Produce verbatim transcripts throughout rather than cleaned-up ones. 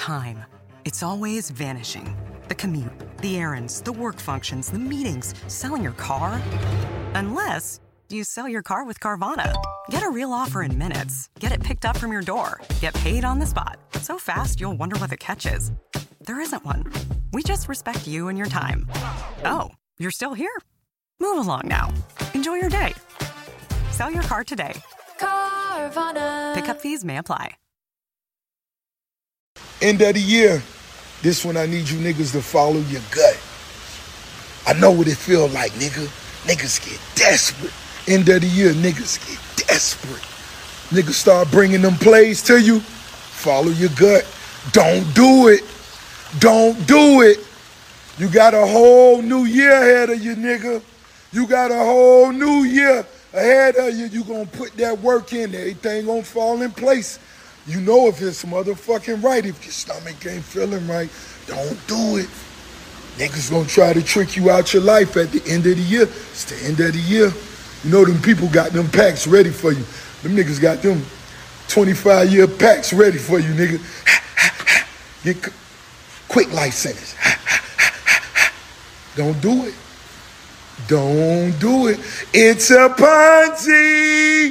time. It's always vanishing. The commute, the errands, the work functions, the meetings, selling your car. Unless you sell your car with Carvana. Get a real offer in minutes. Get it picked up from your door. Get paid on the spot. So fast, you'll wonder what the catch is. There isn't one. We just respect you and your time. Oh, you're still here? Move along now. Enjoy your day. Sell your car today. Carvana. Pickup fees may apply. End of the year. This one I need you niggas to follow your gut. I know what it feel like, nigga. Niggas get desperate. End of the year, niggas get desperate. Niggas start bringing them plays to you. Follow your gut. Don't do it. Don't do it. You got a whole new year ahead of you, nigga. You got a whole new year ahead of you. You gonna put that work in. Everything gonna fall in place. You know if it's motherfucking right. If your stomach ain't feeling right, don't do it. Niggas gonna try to trick you out your life at the end of the year. It's the end of the year. You know them people got them packs ready for you. Them niggas got them twenty-five year packs ready for you, nigga. Get quick life sentence. Don't do it. Don't do it. It's a Ponzi.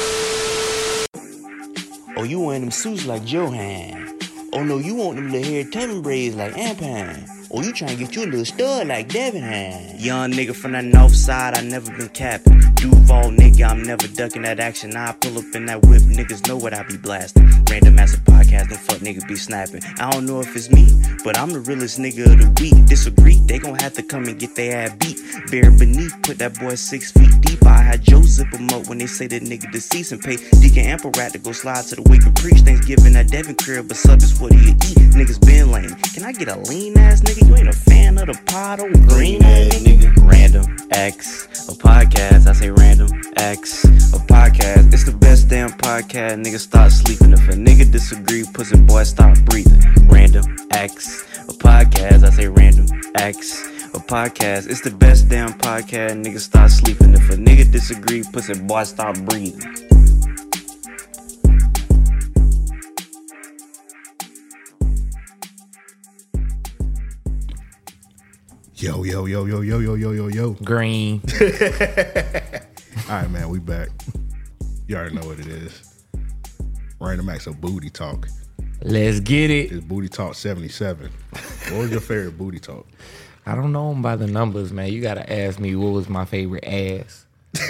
Oh, you wearing them suits like Johan. Oh no, you want them little hair tubbing braids like Ampan. Oh, you trying to get you a little stud like Devin had. Young nigga from the north side, I never been capping. Duval nigga, I'm never ducking that action. I pull up in that whip, niggas know what I be blasting. Random ass podcast, no fuck nigga be snapping. I don't know if it's me, but I'm the realest nigga of the week. Disagree, they gon' have to come and get their ass beat. Bare beneath, put that boy six feet deep. I had Joe zip him up when they say that nigga deceased and pay Deacon Ample Rat to go slide to the wake and preach. Thanksgiving at Devin crib, but sub is what he eat. Niggas been lame. Can I get a lean ass nigga? You ain't a fan of the pod or green ass nigga? Random X, a podcast. I say Random X, a podcast. It's the best damn podcast. Niggas start sleeping. If a nigga disagree, pussy boy stop breathing. Random X, a podcast. I say Random X, a podcast. It's the best damn podcast. Niggas start sleeping. If a nigga disagree, pussy boy stop breathing. Yo, yo, yo, yo, yo, yo, yo, yo, yo. Green. All right, man, we back. You already know what it is. Random acts of booty talk. Let's get it. It's Booty Talk seventy-seven. What was your favorite booty talk? I don't know them by the numbers, man. You got to ask me what was my favorite ass.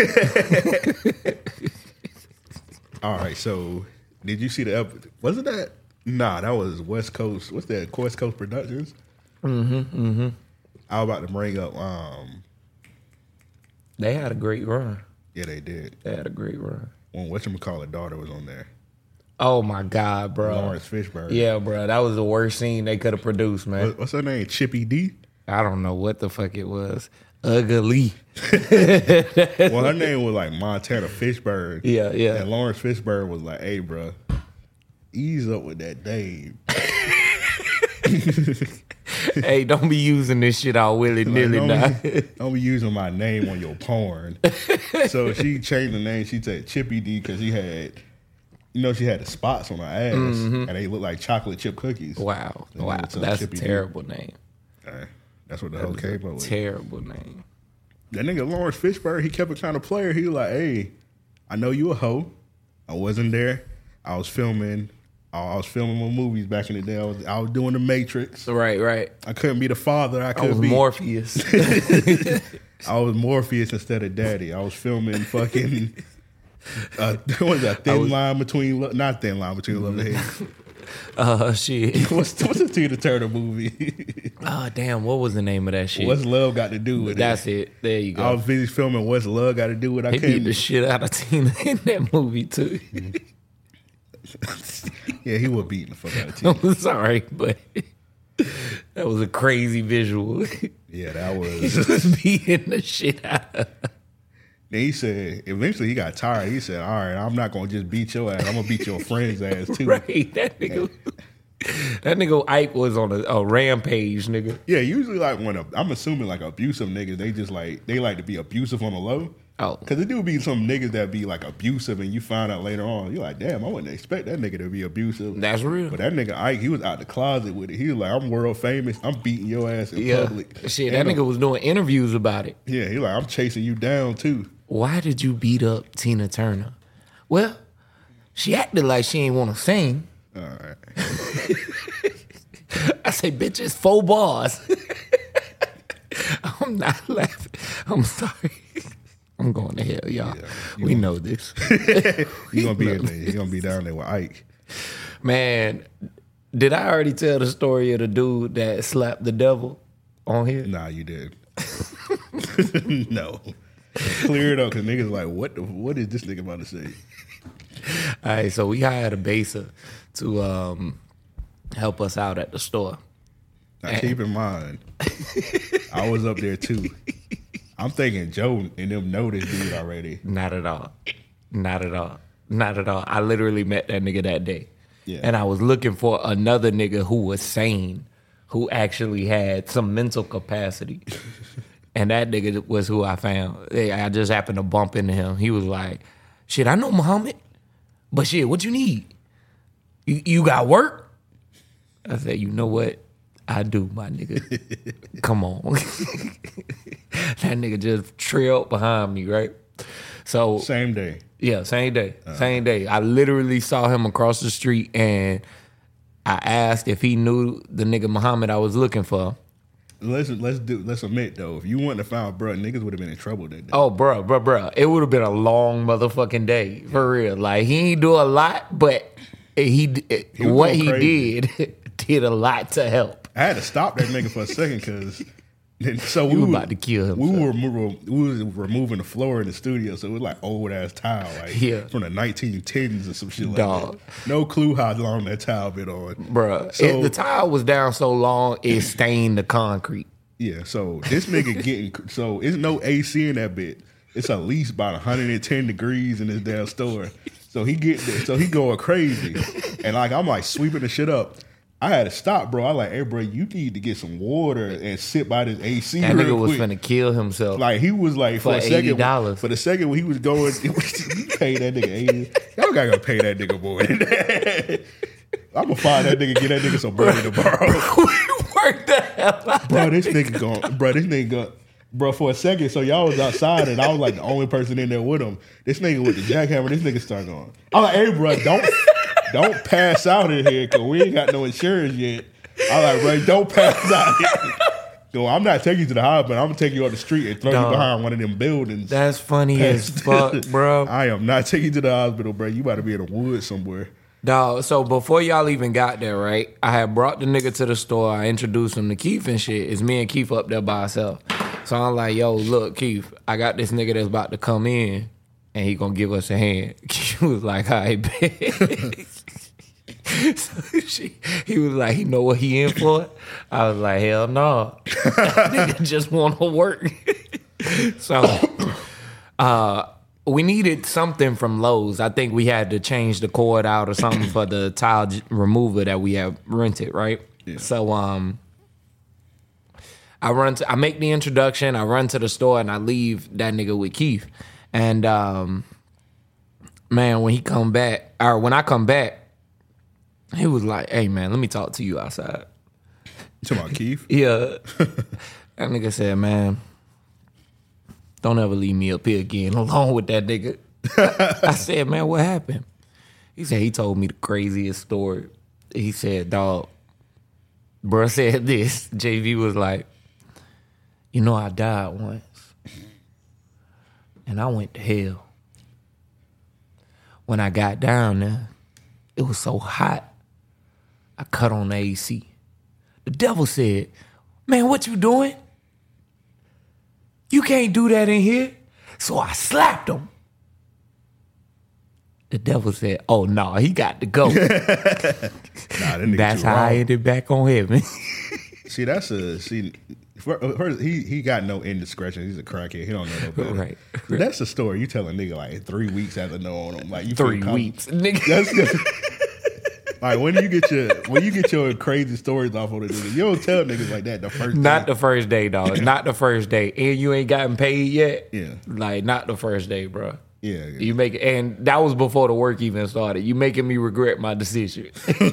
All right, so did you see the episode? Wasn't that? Nah, that was West Coast. What's that? West Coast Productions? Mm-hmm, mm-hmm. I was about to bring up. Um, they had a great run. Yeah, they did. They had a great run. When whatchamacallit daughter was on there. Oh, my God, bro. Lawrence Fishburne. Yeah, bro. That was the worst scene they could have produced, man. What, what's her name? Chippy D? I don't know what the fuck it was. Ugly. Well, her name was like Montana Fishburne. Yeah, yeah. And Lawrence Fishburne was like, hey, bro, ease up with that Dave. Hey, don't be using this shit all willy-nilly like, now. don't, be, don't be using my name on your porn. So she changed the name. She said Chippy D because she had, you know, she had the spots on her ass, mm-hmm. and they look like chocolate chip cookies. Wow. Wow. That's Chippy a terrible D. name. Right. That's what the hell came up with. Terrible name. That nigga Lawrence Fishburne, he kept it kind of player. He was like, hey, I know you a hoe. I wasn't there. I was filming. I was filming my movies back in the day. I was, I was doing The Matrix. Right, right. I couldn't be the father. I, I couldn't was be Morpheus. I was Morpheus instead of Daddy. I was filming fucking. Uh, what is that? Thin was, line between lo- not thin line between love and hate. Uh shit. what's what's the Tina Turner movie? Oh damn! What was the name of that shit? What's love got to do with That's it? That's it. There you go. I was busy filming What's Love Got to Do with. I he couldn't beat the shit out of Tina in that movie too. Yeah, he was beating the fuck out of Tina. I'm sorry, but that was a crazy visual. Yeah, that was. He was beating the shit out of her. Then he said, eventually he got tired. He said, all right, I'm not going to just beat your ass. I'm going to beat your friend's ass too. Right, that nigga. That nigga Ike was on a, a rampage, nigga. Yeah, usually like when a, I'm assuming like abusive niggas, they just like, they like to be abusive on the low. Oh. Because there do be some niggas that be like abusive and you find out later on, you're like, damn, I wouldn't expect that nigga to be abusive. That's real. But that nigga Ike, he was out the closet with it. He was like, I'm world famous. I'm beating your ass in Yeah. public. Shit, And that nigga was doing interviews about it. Yeah, he like, I'm chasing you down too. Why did you beat up Tina Turner? Well, she acted like she ain't want to sing. All right. I say, bitch, it's four bars. I'm not laughing. I'm sorry. I'm going to hell, y'all. Yeah, we know this. You gonna be in there. You gonna be down there with Ike. Man, did I already tell the story of the dude that slapped the devil on here? Nah, you did. No. Clear it up, because niggas like, what the, what is this nigga about to say? All right, so we hired a baser to um, help us out at the store. Now keep in mind, I was up there too. I'm thinking Joe and them know this dude already. Not at all. Not at all. Not at all. I literally met that nigga that day. Yeah. And I was looking for another nigga who was sane, who actually had some mental capacity. And that nigga was who I found. I just happened to bump into him. He was like, shit, I know Muhammad, but shit, what you need? You, you got work? I said, you know what? I do, my nigga. Come on. That nigga just trailed behind me, right? So Same day. yeah, same day. Uh-huh. Same day. I literally saw him across the street and I asked if he knew the nigga Muhammad I was looking for. Let's let's do let's admit though, if you wouldn't have found bruh, niggas would have been in trouble that day. Oh, bruh, bruh, bruh. It would have been a long motherfucking day, for real. Like, he ain't do a lot, but he, He was what going he crazy. did did a lot to help. I had to stop that nigga for a second because so He we was were about to kill himself. We were remo- we was removing the floor in the studio, so it was like old ass tile, like Yeah. from the nineteen tens or some shit like Dog. that. No clue how long that tile been on, Bruh, So it, the tile was down so long, it stained the concrete. yeah, so this nigga getting so it's no A C in that bit. It's at least about one hundred ten degrees in this damn store. So he get there, so he going crazy, and like I'm like sweeping the shit up. I had to stop, bro. I like, hey, bro, you need to get some water and sit by this A C. That real nigga was quick. finna kill himself. Like he was like for, For a second, eighty dollars. for the second when he was going, you pay that nigga eighty. Y'all gotta go pay that nigga more than that. I'm gonna find that nigga, get that nigga some money tomorrow. Work the hell out. Bro, this nigga gone. Bro, this nigga gone. Bro, for a second, so y'all was outside and I was like the only person in there with him. This nigga with the jackhammer, this nigga started going. I'm like, hey, bro, don't don't pass out in here because we ain't got no insurance yet. I'm like, bro, don't pass out here. So I'm not taking you to the hospital. I'm gonna take you on the street and throw Dog. you behind one of them buildings. That's funny as fuck, bro. I am not taking you to the hospital, bro. You about to be in the woods somewhere. Dog, so before y'all even got there, right, I had brought the nigga to the store. I introduced him to Keith and shit. It's me and Keith up there by ourselves. So I'm like, yo, look, Keith, I got this nigga that's about to come in and he gonna give us a hand. Keith was like, all right, bet. So she, he was like, he know what he in for? I was like, hell no. Nigga just want to work. So uh, we needed something from Lowe's. I think we had to change the cord out or something for the tile j- remover that we have rented, right? Yeah. So um, I run to, I make the introduction, I run to the store, and I leave that nigga with Keith. And um, man, when he come back, or when I come back, he was like, hey, man, let me talk to you outside. You talking about Keith? Yeah. That nigga said, man, don't ever leave me up here again along with that nigga. I said, man, what happened? He said, he told me the craziest story. He said, dog, bruh said this. J V was like, you know, I died once. And I went to hell. When I got down there, it was so hot. I cut on the A C. The devil said, man, what you doing? You can't do that in here. So I slapped him. The devil said, oh, no, he got to go. Nah, that nigga That's too how I wrong. ended back on heaven. See, that's a see. First, he he got no indiscretion. He's a crackhead. He don't know no better. Right. But that's a story you tell a nigga like three weeks after knowing him. Like you feel Three com- weeks. Nigga. That's Like when do you get your when you get your crazy stories off on the nigga? You don't tell niggas like that the first Not day. the first day, dog. Not the first day. And you ain't gotten paid yet. Yeah. Like not the first day, bro. Yeah, yeah. You make it, and that was before the work even started. You making me regret my decision.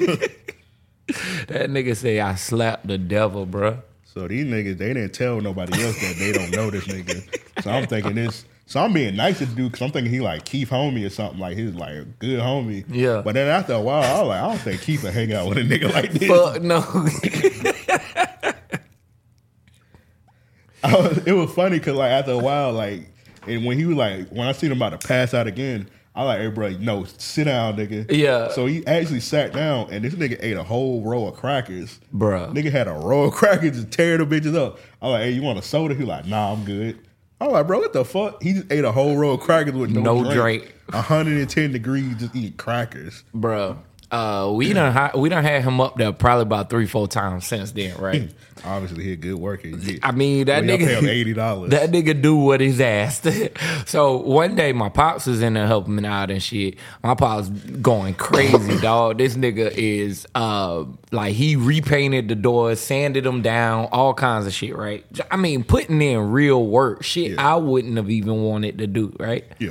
That nigga say I slapped the devil, bro. So these niggas, they didn't tell nobody else that they don't know this nigga. So I'm thinking this. So I'm being nice to the dude because I'm thinking he like Keith homie or something. Like he's like a good homie. Yeah. But then after a while, I was like, I don't think Keith would hang out with a nigga like this. Fuck no. I was, it was funny because like after a while, like, and when he was like, when I seen him about to pass out again, I like, hey, bro, no, sit down, nigga. Yeah. So he actually sat down, and this nigga ate a whole row of crackers. Bruh. Nigga had a row of crackers just tear the bitches up. I was like, hey, you want a soda? He like, nah, I'm good. I was like, bro, what the fuck? He just ate a whole row of crackers with no, No drink. drink. one hundred ten degrees, just eating crackers. Bro. Uh, we done ha- we done had him up there probably about three, four times since then, right? Obviously, he a good worker. He, I mean, that well, y'all nigga pay him eighty dollars. That nigga do what he's asked. So one day, my pops was in there helping me out and shit. My pops going crazy, dog. This nigga is uh like he repainted the doors, sanded them down, all kinds of shit, right? I mean, putting in real work, shit Yeah. I wouldn't have even wanted to do, right? Yeah.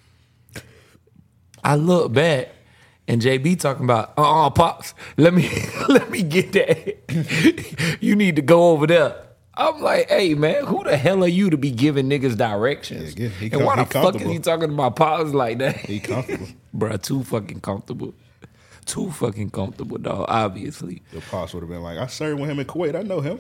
I look back. And J B talking about, uh-uh, Pops, let me let me get that. You need to go over there. I'm like, hey, man, who the hell are you to be giving niggas directions? Yeah, he and com- why he the fuck is comfortable. he talking about Pops like that? He comfortable. Bruh, too fucking comfortable. Too fucking comfortable, dog, obviously. Your pops would have been like, I served with him in Kuwait. I know him.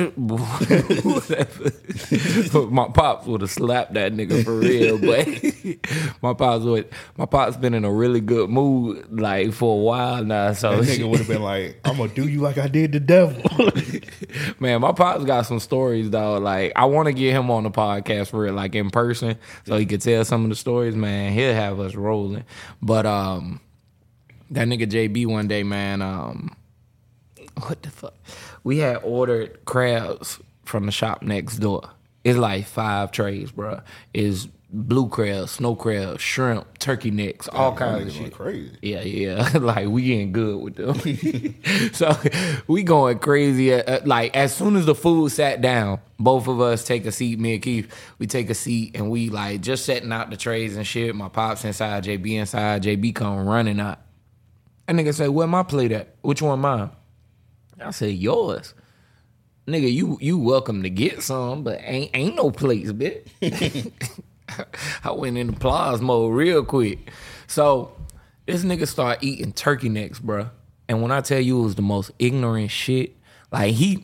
My pops would have slapped that nigga for real, but my pops would. My pops been in a really good mood like for a while now. So That nigga would have been like, I'm gonna do you like I did the devil. man, my pops got some stories though. Like I want to get him on the podcast for real, like in person, so he could tell some of the stories. Man, he'll have us rolling. But um, that nigga J B one day, man, um, what the fuck? We had ordered crabs from the shop next door. It's like five trays, bro. It's blue crabs, snow crabs, shrimp, turkey necks, all Y'all kinds of niggas shit. went crazy. Yeah, yeah. Like we getting good with them. So we going crazy. At, uh, like as soon as the food sat down, both of us take a seat. Me and Keith, we take a seat and we like just setting out the trays and shit. My pops inside, J B inside. J B come running out. That nigga say, "Where my plate at? Which one mine?" I say, "Yours." Nigga, you you welcome to get some, but ain't ain't no plates, bitch. I went in applause mode real quick. So this nigga start eating turkey necks, bruh. And when I tell you it was the most ignorant shit, like he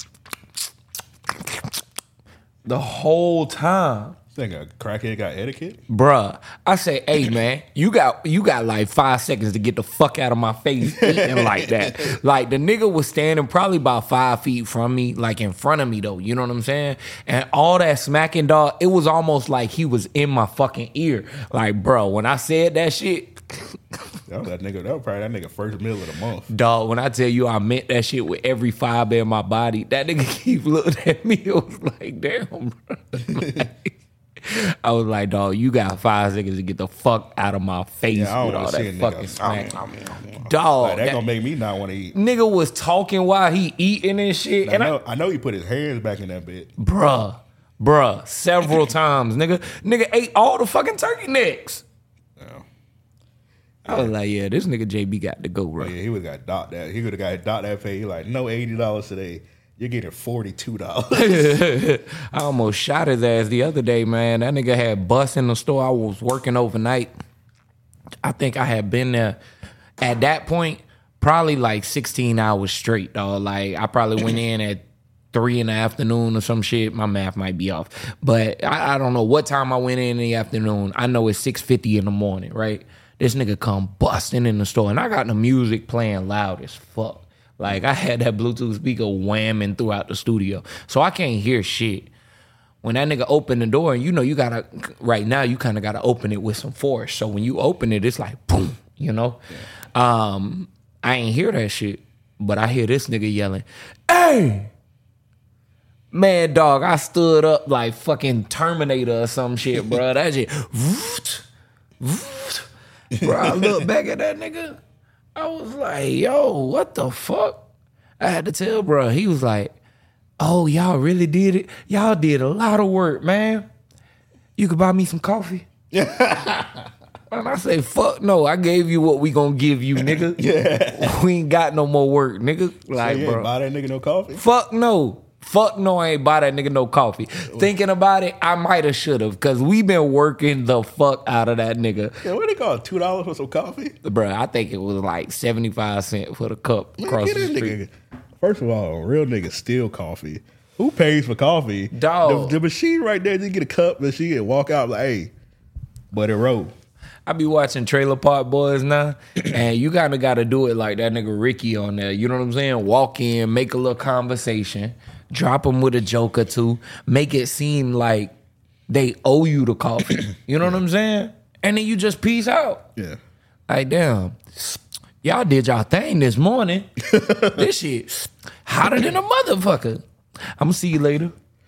the whole time. Think a crackhead got etiquette? Bruh, I say, hey man, you got you got like five seconds to get the fuck out of my face eating like that. Like the nigga was standing probably about five feet from me, like in front of me though. You know what I'm saying? And all that smacking, dog, it was almost like he was in my fucking ear. Like, bro, when I said that shit, That was that nigga. That was probably that nigga first meal of the month. dog, when I tell you I meant that shit with every fiber in my body, that nigga keep looking at me. It was like, damn, bro. Like, I was like, dog, you got five seconds to get the fuck out of my face Yeah, I don't with all wanna see a that nigga. fucking smack. Dog, Like, that that gonna make me not want to eat. nigga was talking while he eating and shit. I And know, I know he put his hands back in that bit. I, bruh, bruh, several times, nigga. Nigga ate all the fucking turkey necks. Yeah. I was like, yeah, this nigga J B got to go, bro. Oh, yeah, he would have got docked that. He would have got docked that pay. He like, no eighty dollars today. You're getting forty-two dollars. I almost shot his ass the other day, man. That nigga had bus in the store. I was working overnight. I think I had been there at that point probably like sixteen hours straight, dog. Like I probably went in at three in the afternoon or some shit. My math might be off. But I, I don't know what time I went in in the afternoon. I know it's six fifty in the morning, right? This nigga come busting in the store. And I got the music playing loud as fuck. Like, I had that Bluetooth speaker whamming throughout the studio. So I can't hear shit. When that nigga opened the door, and you know you gotta, right now, you kind of gotta open it with some force. So when you open it, it's like, boom, you know? Yeah. Um, I ain't hear that shit. But I hear this nigga yelling, hey! Man, dog, I stood up like fucking Terminator or some shit, bro. That shit, bro, I look back at that nigga. I was like, yo, what the fuck? I had to tell bro. He was like, oh, y'all really did it? Y'all did a lot of work, man. You could buy me some coffee? And I say, fuck no, I gave you what we gonna give you, nigga. Yeah. We ain't got no more work, nigga. Like, so you bro. ain't buy that nigga no coffee? Fuck no. Fuck no, I ain't buy that nigga no coffee. Thinking about it, I might have should have, because we been working the fuck out of that nigga. Yeah, what they call it? two dollars for some coffee? Bruh, I think it was like seventy-five cents for the cup Man, across get the that street. nigga. First of all, real niggas steal coffee. Who pays for coffee? Dog. The, the machine right there, just get a cup machine and walk out like, hey, Buddy Roll. I be watching Trailer Park Boys now, and you kind of got to do it like that nigga Ricky on there. You know what I'm saying? Walk in, make a little conversation, drop him with a joke or two, make it seem like they owe you the coffee. You know what I'm saying? And then you just peace out. Yeah. Like, damn, y'all did y'all thing this morning. This shit hotter than a motherfucker. I'm going to see you later.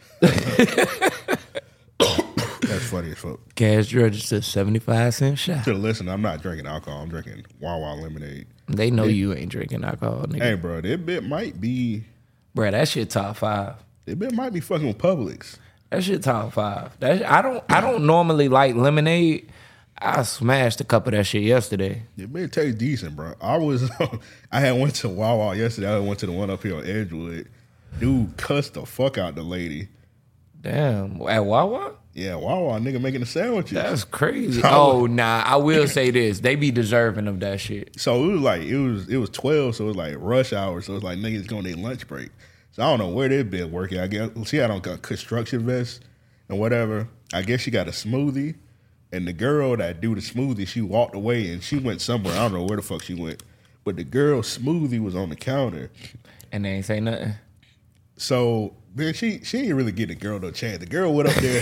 That's funny as fuck. Cash register, seventy-five cent shot. To listen, I'm not drinking alcohol. I'm drinking Wawa lemonade. They know you ain't drinking alcohol, nigga. Hey, bro, that bit might be, Bruh, that shit top five. that bit might be fucking with Publix. That shit top five. That shit, I don't I don't normally like lemonade. I smashed a cup of that shit yesterday. It may taste decent, bro. I was, I had went to Wawa yesterday. I went to the one up here on Edgewood. Dude cussed the fuck out the lady. Damn. At Wawa? Yeah, Wawa nigga making the sandwiches. That's crazy. So I Oh was- nah, I will say this. They be deserving of that shit. So it was like it was it was twelve, so it was like rush hour. So it was like niggas going their lunch break. So I don't know where they been working. I guess she had on a construction vest and whatever. I guess she got a smoothie, and the girl that do the smoothie, she walked away and she went somewhere. I don't know where the fuck she went, but the girl's smoothie was on the counter. And they ain't say nothing. So man, she she didn't really get the girl no chance. The girl went up there.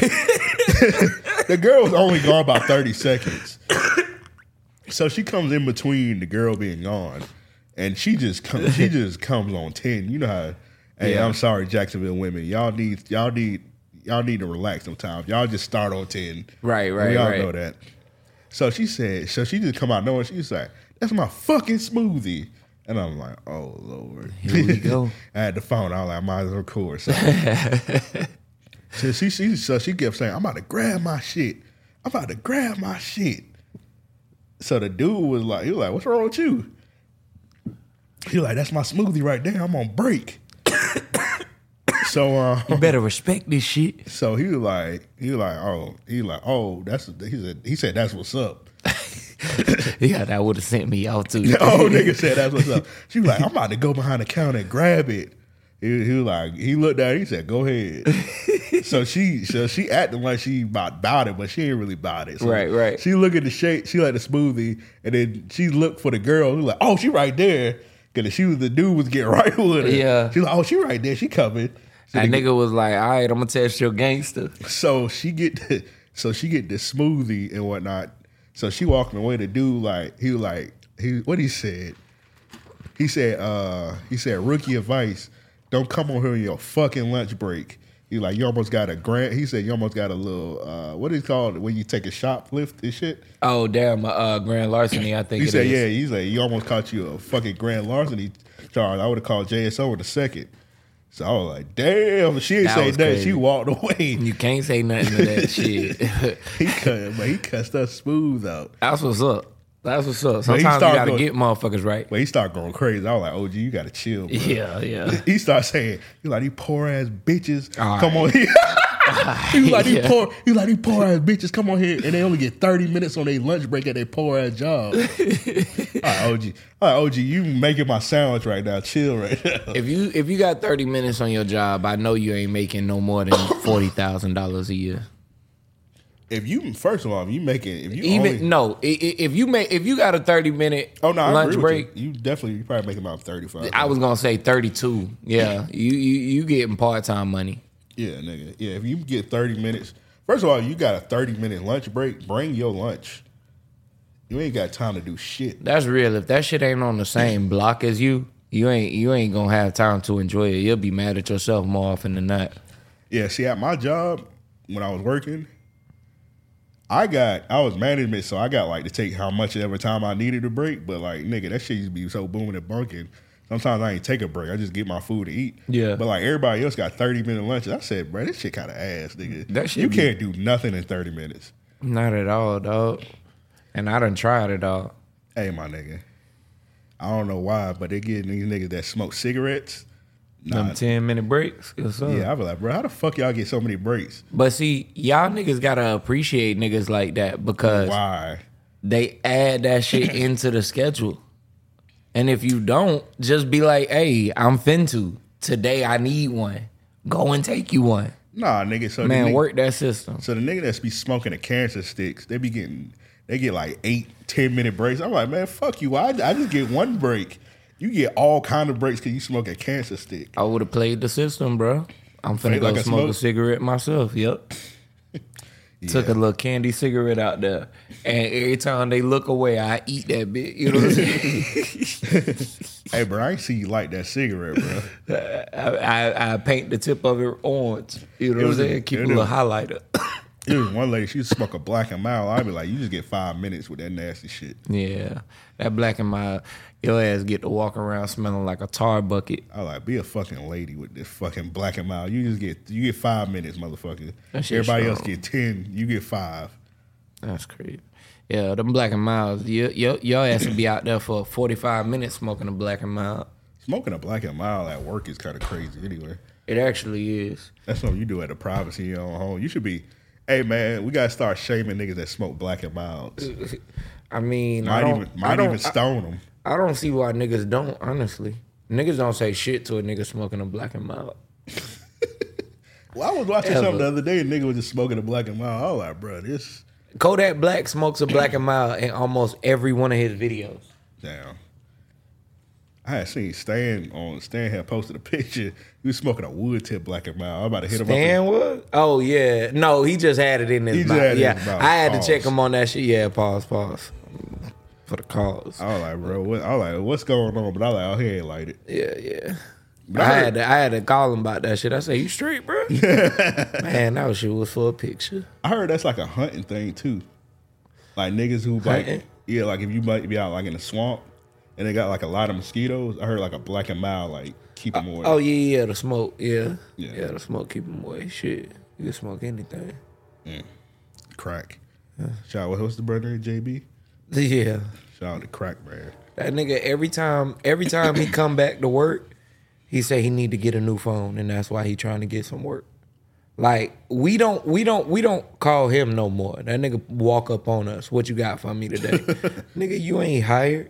The girl was only gone about thirty seconds. So she comes in between the girl being gone, and she just comes. She just comes on ten. You know how? Hey, Yeah. I'm sorry, Jacksonville women. Y'all need y'all need y'all need to relax sometimes. Y'all just start on ten. Right, right, We all right. know that. So she said. So she just come out knowing. She's like, "That's my fucking smoothie." And I'm like, "Oh Lord, Here we go. I had the phone. I was like, I might as well record. So, so she, she, so she kept saying, "I'm about to grab my shit. I'm about to grab my shit." So the dude was like, he was like, "What's wrong with you?" He was like, "That's my smoothie right there. I'm on break." So, uh, You better respect this shit. so he was like, he was like, "Oh, he was like, oh, that's," he said, he said, "That's what's up." Yeah, that would have sent me out too. Oh, nigga said that's what's up. She was like, "I'm about to go behind the counter and grab it." He, he was like, he looked at her, he said, "Go ahead." So she, so she acting like she about bought it, but she ain't really bought it. So Right, right. She look at the shake, she like the smoothie, and then she looked for the girl. Who's like, "Oh, she right there," because she was the dude was getting right with her. Yeah. She like, "Oh, she right there. She coming." So, That the- nigga was like, all right, I'm gonna test your gangster. so she get, the, so she get the smoothie and whatnot. So she walking away. The dude like he was like he what he said. He said uh he said rookie advice: don't come on here on your fucking lunch break. He like you almost got a grant. He said you almost got a little uh what is it called when you take a shoplift and shit. Oh damn, uh, grand larceny. I think He it said is. yeah. He's like you almost caught you a fucking grand larceny charge. I would have called J S O in a second. So I was like, damn. She ain't That say was nothing. crazy. She walked away. You can't say nothing to that shit. He cut, but he cussed us smooth out. That's what's up. That's what's up. he Sometimes you started gotta going- get motherfuckers right. But he started going crazy. I was like, O G, you gotta chill, bro. Yeah, yeah. He started saying, "You like these poor ass bitches, All come right. on here." He was like these Yeah. poor, he like these poor ass bitches, come on here, and they only get thirty minutes on their lunch break at their poor ass job. All right, O G, all right, O G, you making my sandwich right now. Chill right now. If you if you got thirty minutes on your job, I know you ain't making no more than forty thousand dollars a year. If you first of all, if you making, if you Even only, no, i- i- if you make if you got a thirty minute oh no, I lunch agree break, with you. You definitely, you probably making about thirty five. I was gonna say thirty two. Yeah, you you you getting part time money. Yeah, nigga. Yeah, if you get thirty minutes, first of all, you got a thirty minute lunch break. Bring your lunch. You ain't got time to do shit. That's real. If that shit ain't on the same block as you, you ain't you ain't gonna have time to enjoy it. You'll be mad at yourself more often than not. Yeah, see, at my job, when I was working, I got, I was management, so I got like to take how much every time I needed to break. But like, nigga, that shit used to be so booming and bunking. Sometimes I ain't take a break. I just get my food to eat. Yeah. But like everybody else got thirty minute lunches. I said, bro, this shit kind of ass, nigga. That shit you be- can't do nothing in thirty minutes. Not at all, dog. And I done tried it all. Hey, my nigga. I don't know why, but they get these niggas that smoke cigarettes. Them Nah, ten minute breaks. Yes, sir. yeah, I be like, bro, how the fuck y'all get so many breaks? But see, y'all niggas gotta appreciate niggas like that because Why? they add that shit into the schedule. And if you don't, just be like, hey, I'm fintu. Today I need one. Go and take you one. Nah, nigga. So Man, the nigga, work that system. So the nigga that's be smoking the cancer sticks, they be getting, they get like eight, ten minute breaks. I'm like, man, fuck you. I, I just get one break. You get all kind of breaks because you smoke a cancer stick. I would have played the system, bro. I'm finna Played go like a smoke a smoke? cigarette myself. Yep. Took a little candy cigarette out there. And every time they look away, I eat that bit. You know what I'm saying? Hey, bro, I ain't see you light that cigarette, bro. I, I, I paint the tip of it orange. You know what I'm was a- saying? Keep a it little was- highlighter. There was one lady, she used to smoke a black and mild. I'd be like, you just get five minutes with that nasty shit. Yeah. That black and mild, your ass get to walk around smelling like a tar bucket. I like, be a fucking lady with this fucking black and mild. You just get, you get five minutes, motherfucker. That shit Everybody else strong. get ten. You get five. That's crazy. Yeah, them black and milds, your, your, your ass would be out there for forty-five minutes smoking a black and mild. Smoking a black and mild at work is kind of crazy anyway. It actually is. That's something you do at the privacy of your own home. You should be, hey man, we gotta start shaming niggas that smoke black and milds. I mean, I Might don't, even, I might don't, even stone them. I, I don't see why niggas don't, honestly. Niggas don't say shit to a nigga smoking a black and mild. Well, I was watching Ever. something the other day, and nigga was just smoking a black and mild. I was like, bro, this, Kodak Black smokes a black and mild in almost every one of his videos. damn. I had seen Stan on, Stan had posted a picture. He was smoking a wood tip black and mild. I'm about to hit him Stan up. was? Oh, yeah. No, he just had it in his He just mouth. had it in Yeah, his mouth. I had to Pause. check him on that shit. Yeah, pause, pause. For the cause. I was like, bro, what, I was like, what's going on? But I was like, oh, he ain't light it. Yeah, yeah. But I I heard- had to, I had to call him about that shit. I said, "You straight, bro?" Man, that shit was for a picture. I heard that's like a hunting thing too. Like niggas who like, Hunting? yeah, like if you might be out like in the swamp and they got like a lot of mosquitoes. I heard like a black and mild like keep them away. Oh yeah, yeah, the smoke, yeah, Yeah. yeah, the smoke keep him away. Shit, you can smoke anything. Crack. Shout out, what's the brother name? J B. Yeah, Shout out to Crack man. that nigga every time, every time he come back to work, he say he need to get a new phone, and that's why he trying to get some work. Like we don't, we don't, we don't call him no more. That nigga walk up on us. What you got for me today, nigga? You ain't hired.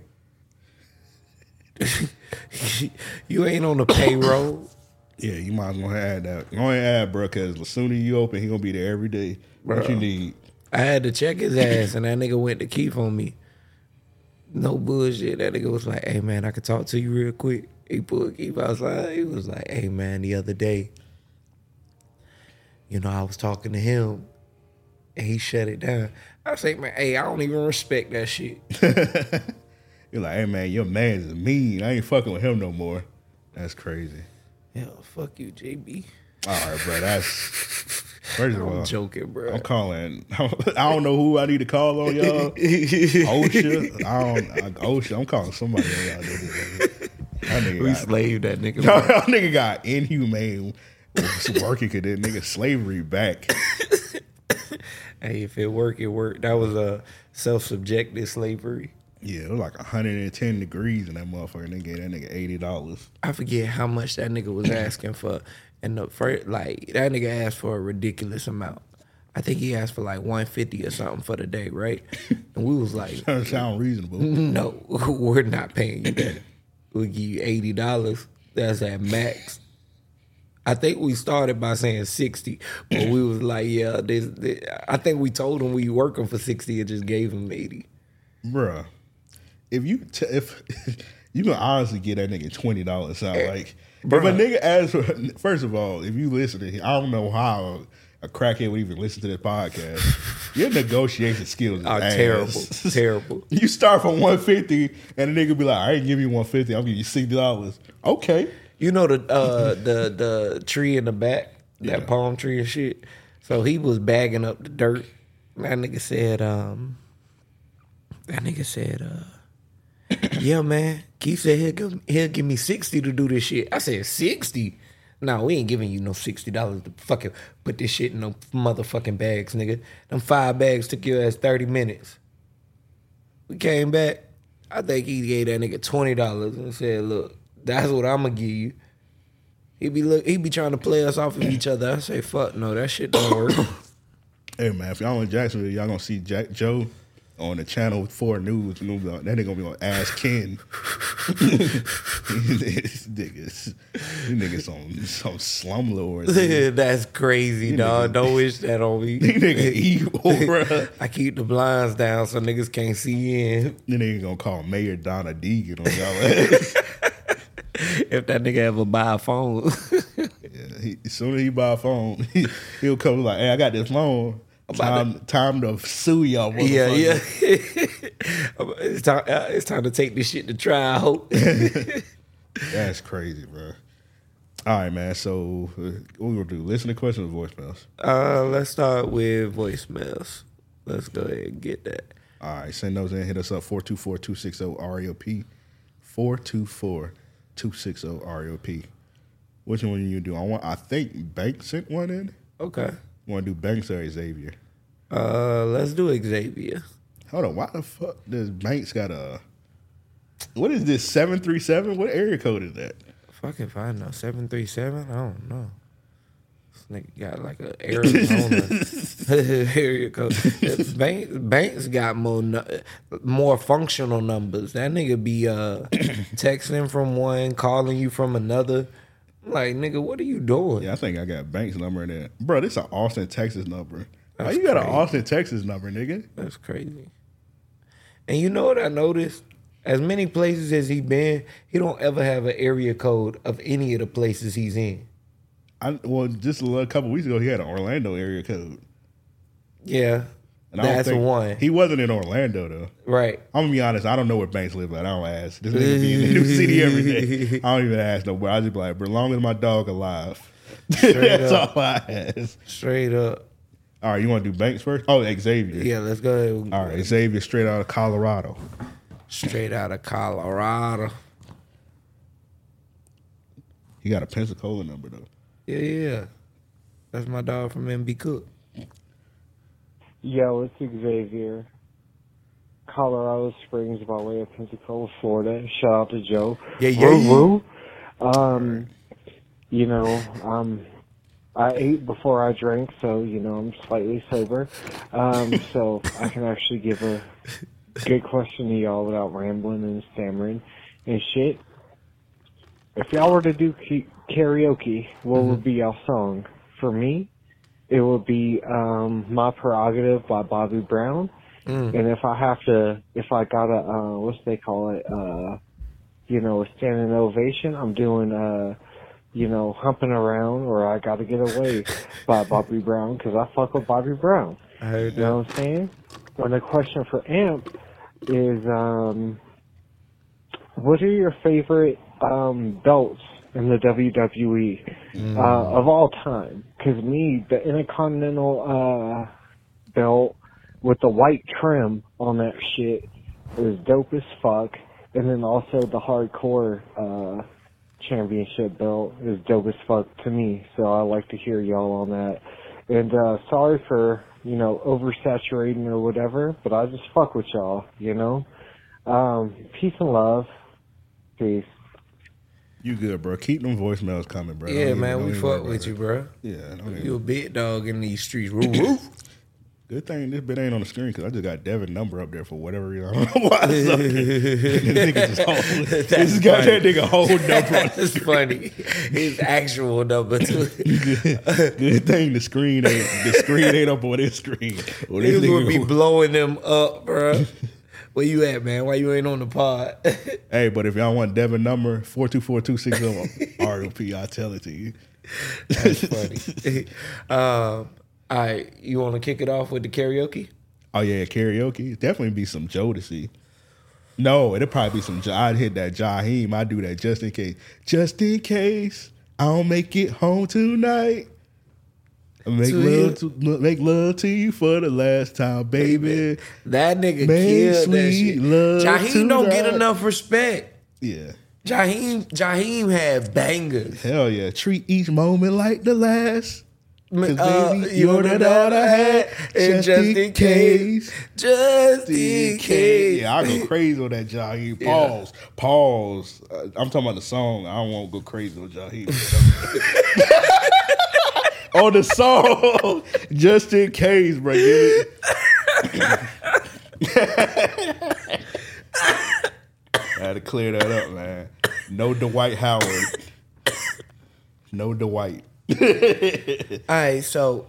You ain't on the payroll. Yeah, you might as well add that. Go ahead and add, bro, because as soon as you open, he gonna be there every day. What Bro. you need? I had to check his ass, and that nigga went to Keith on me. No bullshit. That nigga was like, "Hey man, I could talk to you real quick." He pulled Keith outside. He was like, "Hey man, the other day, you know, I was talking to him, and he shut it down." I was like, "Man, hey, I don't even respect that shit." You're like, hey man, your man's is mean. I ain't fucking with him no more. That's crazy. Yeah, fuck you, J B. All right, bro. That's first of all. I'm joking, bro. I'm calling. I don't know who I need to call on y'all. OSHA. I don't. I, OSHA. I'm calling somebody on y'all. niggas. That nigga We got, slaved that nigga. no, bro. that nigga got inhumane working. Cause that nigga slavery back. Hey, if it work, it work. That was a self-subjected slavery. Yeah, it was like one hundred ten degrees in that motherfucker. And they gave that nigga eighty dollars. I forget how much that nigga was asking for. And the first, like, that nigga asked for a ridiculous amount. I think he asked for like one fifty or something for the day, right? And we was like, That sound reasonable. no, we're not paying you that. We'll give you eighty dollars. That's at max. I think we started by saying sixty, but we was like, yeah, this, this, I think we told him we working for sixty and just gave him eighty. Bruh, if you t- if you can honestly get that nigga twenty dollars out, like Bruh. if a nigga asks for, first of all, if you listen to him, I don't know how a crackhead would even listen to this podcast. Your negotiation skills is Oh, ass. terrible, terrible. You start from one fifty, and the nigga be like, "I ain't give you one fifty. I'll give you sixty dollars." Okay, You know the uh, the the tree in the back, that Yeah. palm tree and shit. So he was bagging up the dirt, That nigga said, um, that nigga said, uh, yeah, man. Keith said he'll give, he'll give me sixty to do this shit. I said, sixty? No, we ain't giving you no sixty dollars to fucking put this shit in no motherfucking bags, nigga. Them five bags took your ass thirty minutes. We came back. I think he gave that nigga twenty dollars and said, look, that's what I'm going to give you. He be look, he be trying to play us off of each other. I say, fuck no, that shit don't work. Hey, man, if y'all in Jacksonville, y'all going to see Jack Joe on the Channel four News. That nigga going to be on Ask Ken. These niggas, these niggas on some slumlords. That's crazy, these dog. Niggas, don't wish that on me. These niggas evil, bro. I keep the blinds down so niggas can't see in. Then nigga gonna call Mayor Donna Deegan on y'all ass. If that nigga ever buy a phone. Yeah, he, as soon as he buy a phone, he, he'll come like, hey, I got this phone. Time, to, time to sue y'all, motherfucker. Yeah, yeah. it's, time, uh, it's time to take this shit to trial. That's crazy, bro. All right, man. So uh, what we gonna do? Listen to questions or voicemails? Uh, let's start with voicemails. Let's go ahead and get that. All right, send those in. Hit us up four two four, two six zero, R E O P. four two four, two six zero, R E O P. Which one you do? I want. I think Bank sent one in. Okay. You want to do Banks or Xavier? Uh, let's do Xavier. Hold on. Why the fuck does Banks got a... What is this, seven three seven? What area code is that? Fuck if I know. seven three seven? I don't know. This nigga got like an Arizona area code. Banks, Banks got more more functional numbers. That nigga be uh, texting from one, calling you from another. Like, nigga, what are you doing? Yeah, I think I got Banks' number in there. Bro, this is an Austin, Texas number. How you crazy. got an Austin, Texas number, nigga? That's crazy. And you know what I noticed? As many places as he been, he don't ever have an area code of any of the places he's in. I Well, just a couple weeks ago, he had an Orlando area code. Yeah. And that's the one. He wasn't in Orlando, though. Right. I'm going to be honest. I don't know where Banks lives at. I don't ask. This nigga be in the new city every day. I don't even ask no, but I just be like, bro, as long as my dog alive. That's up. all I ask. Straight up. All right, you want to do Banks first? Oh, Xavier. Yeah, let's go ahead. All right, Xavier straight out of Colorado. Straight out of Colorado. He got a Pensacola number, though. Yeah, yeah. That's my dog from M B Cook. Yo, it's Xavier. Colorado Springs by way of Pensacola, Florida. Shout out to Joe. Yeah, yeah. Woo, woo. Um, you know, um, I ate before I drank, so, you know, I'm slightly sober. Um, so I can actually give a good question to y'all without rambling and stammering and shit. If y'all were to do karaoke, what mm-hmm. would be y'all song? For me, it would be um, My Prerogative by Bobby Brown. Mm. And if I have to, if I got a, uh, what's they call it, uh, you know, a standing ovation, I'm doing, uh, you know, Humping Around or I Gotta Get Away by Bobby Brown because I fuck with Bobby Brown. I heard that. You know what I'm saying? And the question for Amp is, um, what are your favorite um, belts in the W W E mm. uh, of all time? Because me, the Intercontinental uh, belt with the white trim on that shit is dope as fuck. And then also the hardcore uh, championship belt is dope as fuck to me. So I like to hear y'all on that. And uh, sorry for, you know, oversaturating or whatever, but I just fuck with y'all, you know? Um, peace and love. Peace. You good, bro. Keep them voicemails coming, bro. Yeah, don't man, even, we fuck with you, bro. Yeah. You even. a big dog in these streets. Roo, roo. Good thing this bit ain't on the screen because I just got Devin's number up there for whatever reason. I don't know why. This nigga just hold, this got that nigga whole number on the screen. Funny. His actual number too. good, good thing the screen ain't the screen ain't up on this screen. Well, this nigga would be blowing them up, bro. Where you at, man? Why you ain't on the pod? Hey, but if y'all want Devin's number, four two four, two six zero R O P, I'll tell it to you. That's funny. um, all right, you want to kick it off with the karaoke? Oh, yeah, karaoke. Definitely be some Jodeci. No, it'll probably be some, I'd hit that Jaheim. I'd do that just in case. Just in case I don't make it home tonight. Make To love to make love to you for the last time, baby. That nigga Make killed that sweet shit. love Jaheim to don't get that. enough respect. Yeah. Jaheim, Jaheim had bangers. Hell yeah. Treat each moment like the last. Cause Uh, baby, you're the all I had. and just in case, just in case. Yeah, I go crazy on that Jaheim. Pause. Pause. Uh, I'm talking about the song. I don't want to go crazy on Jaheim. On the song, just in case, bro. Give it. I had to clear that up, man. No Dwight Howard. No Dwight. All right, so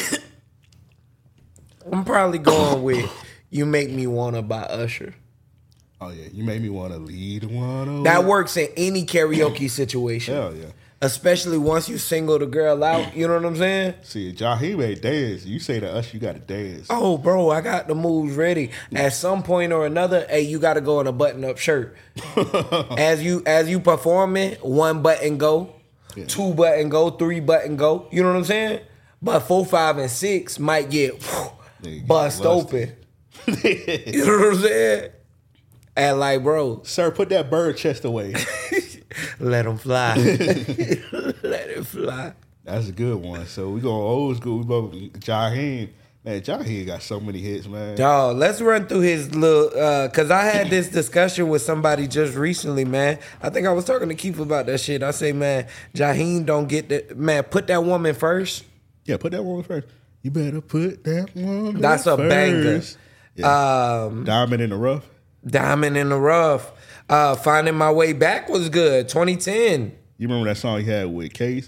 I'm probably going with "You Make Me Wanna" by Usher. Oh yeah, you made me want to lead one. That works in any karaoke situation. Hell yeah. Especially once you single the girl out, you know what I'm saying? See, Jaheim ain't dance. You say to us, you got to dance. Oh, bro, I got the moves ready. At some point or another, hey, you got to go in a button-up shirt. as you as you performing, one button go, Yeah. two button go, three button go. You know what I'm saying? But four, five, and six might get whew, They get bust busted. open. You know what I'm saying? And like, bro, Sir, put that bird chest away. let them fly. Let it fly. That's a good one. So we go old school. We both Jaheim. Man, Jaheim got so many hits, man. Dog, let's run through his little, uh, cause I had this discussion with somebody just recently, man. I think I was talking to Keith about that shit. I say, man, Jaheim don't get that, man, put that woman first. Yeah, put that one first. You better put that one That's a first. banger. Yeah. Um, Diamond in the rough. Diamond in the Rough. Uh, Finding My Way Back was good. twenty ten. You remember that song he had with Case?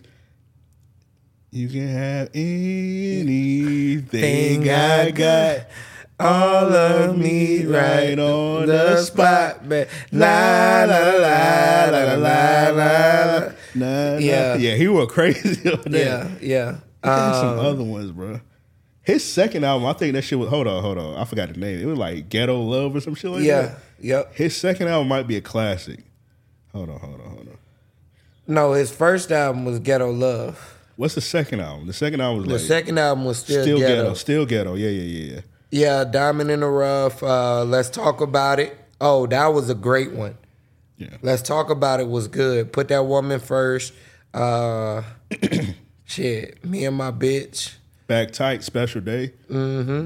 You can have anything Thing I I got. All of me right on the spot, man. La la la la la la. Nah, nah. Yeah. Yeah, he went crazy on that. Yeah, yeah. He had some Um, other ones, bro. His second album, I think that shit was, hold on, hold on. I forgot the name. It was like Ghetto Love or some shit like yeah, that. yep. His second album might be a classic. Hold on, hold on, hold on. No, his first album was Ghetto Love. What's the second album? The second album was The like second album was still, Still ghetto. ghetto. Still Ghetto. Yeah, yeah, yeah, yeah. Yeah, Diamond in the Rough. Uh, Let's Talk About It. Oh, that was a great one. Yeah. Let's Talk About It was good. Put That Woman First. Uh, shit, Me and My Bitch. Back Tight, Special Day. Mm-hmm.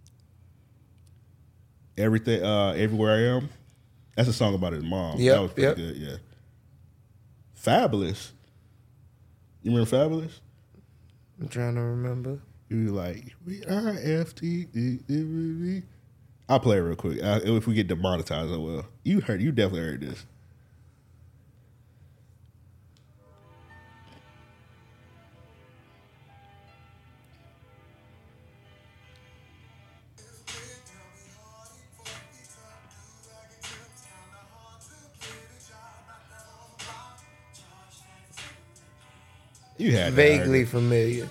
Everything, uh, Everywhere I Am. That's a song about his mom. Yep, That was pretty yep. good, yeah. Fabulous. You remember Fabulous? I'm trying to remember. You were like, we are F T D. I'll play it real quick. I, if we get demonetized, I will. You heard, you definitely heard this. You had to Vaguely heard it. familiar.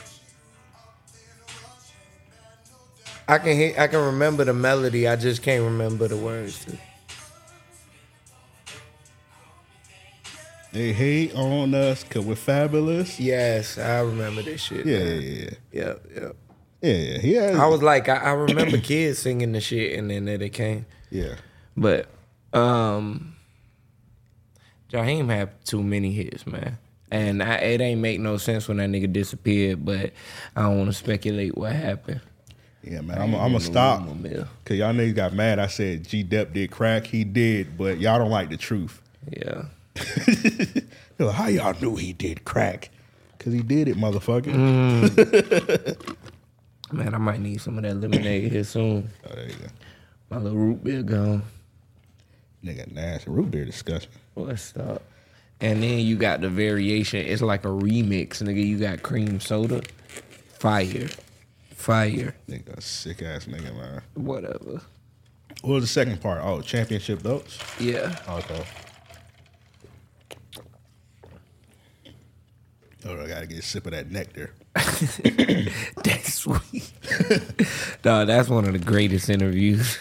I can hear, I can remember the melody. I just can't remember the words. They hate on us because we're fabulous. Yes, I remember this shit. Yeah, man. yeah, yeah. yeah, yeah. Yeah, yeah. He has, I was like, I, I remember kids singing the shit, and then there they came. yeah. But um, Jaheim had too many hits, man. And I, it ain't make no sense when that nigga disappeared, but I don't want to speculate what happened. Yeah, man. I'm going to stop. Because y'all niggas got mad. I said G-Dep did crack. He did, but y'all don't like the truth. Yeah. They're like, how y'all knew he did crack? Because he did it, motherfucker. Mm. Man, I might need some of that lemonade here soon. Oh, there you go. My little root beer gone. Nigga, nasty. Root beer disgusting. Let's stop. And then you got the variation. It's like a remix, nigga. You got cream soda. Fire. Fire. Nigga, sick ass nigga, man. Whatever. What was the second part? Oh, championship belts? Yeah. Okay. Oh, I gotta get a sip of that nectar. That's sweet. Dog, that's one of the greatest interviews.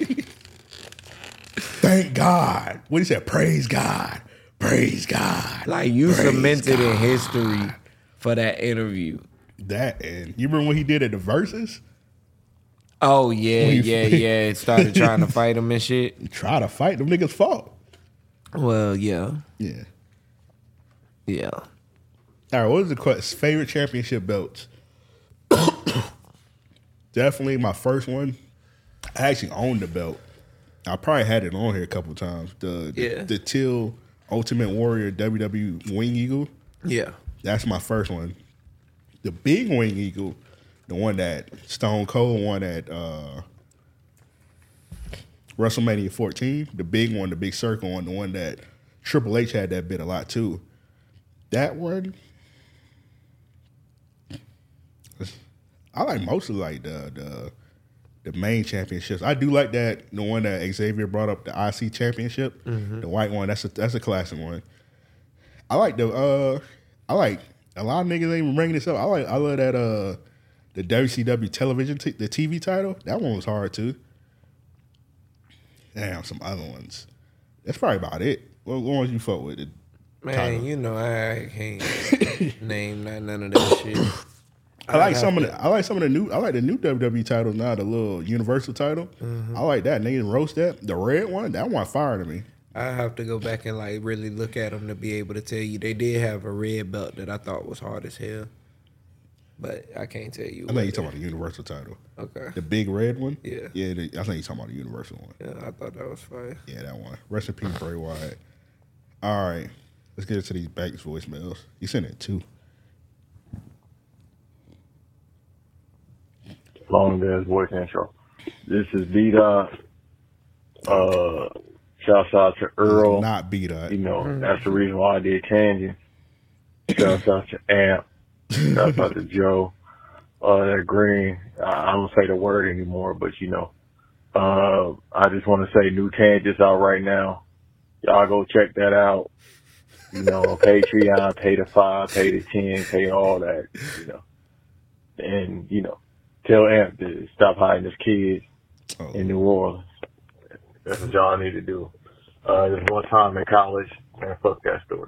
Thank God. What he said? Praise God. Praise God. Like, you Praise cemented God. in history for that interview. That and you remember what he did at the Versus? Oh yeah, When he- yeah, yeah. Started trying to fight him and shit. Try to fight them niggas fought. Well, yeah, Yeah. yeah. All right, what is the que- favorite championship belts? Definitely my first one. I actually owned the belt. I probably had it on here a couple of times. The the, Yeah. the Till Ultimate Warrior W W Wing Eagle. Yeah. That's my first one. The big Wing Eagle, the one that Stone Cold won at uh, WrestleMania fourteen. The big one, the big circle one, the one that Triple H had that bit a lot too. That one, I like mostly like the the the main championships. I do like that the one that Xavier brought up, the I C championship, the white one. That's a that's a classic one. I like the uh, I like a lot of niggas ain't even bringing this up. I like I love that uh, the W C W television t- the T V title. That one was hard too. Damn, some other ones. That's probably about it. What, what ones you fuck with? The Man, title? you know I can't name not none of that shit. I like I'd some of have the I like some of the new I like the new W W E titles now, the little Universal title. I like that. And they didn't roast that. The red one, that one fire to me. I have to go back and like really look at them to be able to tell you they did have a red belt that I thought was hard as hell, but I can't tell you. I think what you're it- talking about the Universal title. Okay. The big red one? Yeah. Yeah, the, I think you're talking about the Universal one. Yeah, I thought that was fire. Yeah, that one. Rest in peace, Bray Wyatt. All right. Let's get into these Banks voicemails. He sent it too. Long ass voice intro. This is B Dot. Uh, shouts out to Earl. Not B Dot. You know, that's the reason why I did Tangent. Shouts out to Amp. Shouts out to Joe. Uh, that Green. I, I don't say the word anymore, but you know, uh, I just want to say new Tangents out right now. Y'all go check that out. You know, Patreon, pay the five, pay the ten, pay all that, you know. And, you know, tell Amp to stop hiding his kids Oh. in New Orleans. That's what y'all need to do. Uh, there's one time in college, man, fuck that story.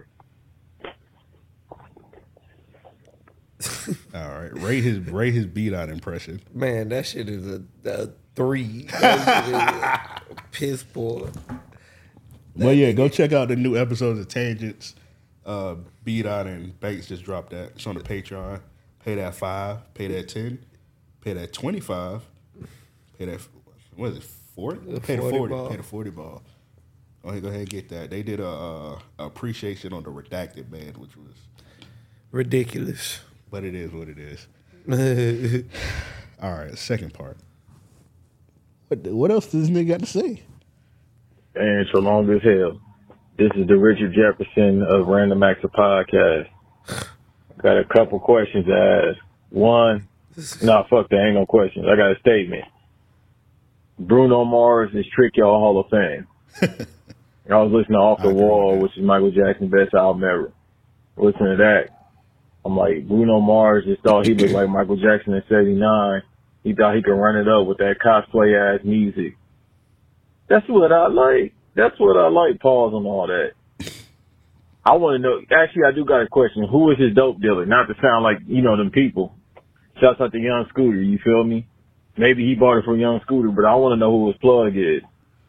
All right. Rate his rate his B Dot impression. Man, that shit is a, a three. That shit is a piss poor. Well, yeah, go check out the new episodes of Tangents. Uh, B Dot and Banks just dropped that. It's on the Patreon. Pay that five, pay that ten, pay that twenty five, pay that what is it forty? Pay the forty forty, ball. pay the forty ball. Go ahead, go ahead and get that. They did a, uh appreciation on the Redacted band, which was, Ridiculous. but it is what it is. All right, second part. What what else does this nigga got to say? And so long as hell. This is the Richard Jefferson of Random Acts of Podcast. Got a couple questions to ask. One, nah, fuck that, ain't no questions. I got a statement. Bruno Mars is Trick Y'all Hall of Fame. I was listening to Off the I agree with Wall, that. which is Michael Jackson's best album ever. Listening to that, I'm like, Bruno Mars just thought he looked like Michael Jackson in seventy-nine. He thought he could run it up with that cosplay ass music. That's what I like. That's what I like, pause on all that. I want to know, actually, I do got a question. Who is his dope dealer? Not to sound like, you know, them people. Shouts out to Young Scooter, you feel me? Maybe he bought it from Young Scooter, but I want to know who his plug is.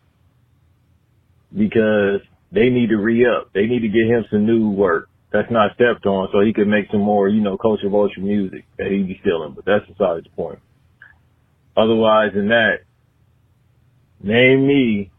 Because they need to re-up. They need to get him some new work that's not stepped on so he can make some more, you know, Culture Vulture music that he be stealing. But that's besides the point. Otherwise than that, name me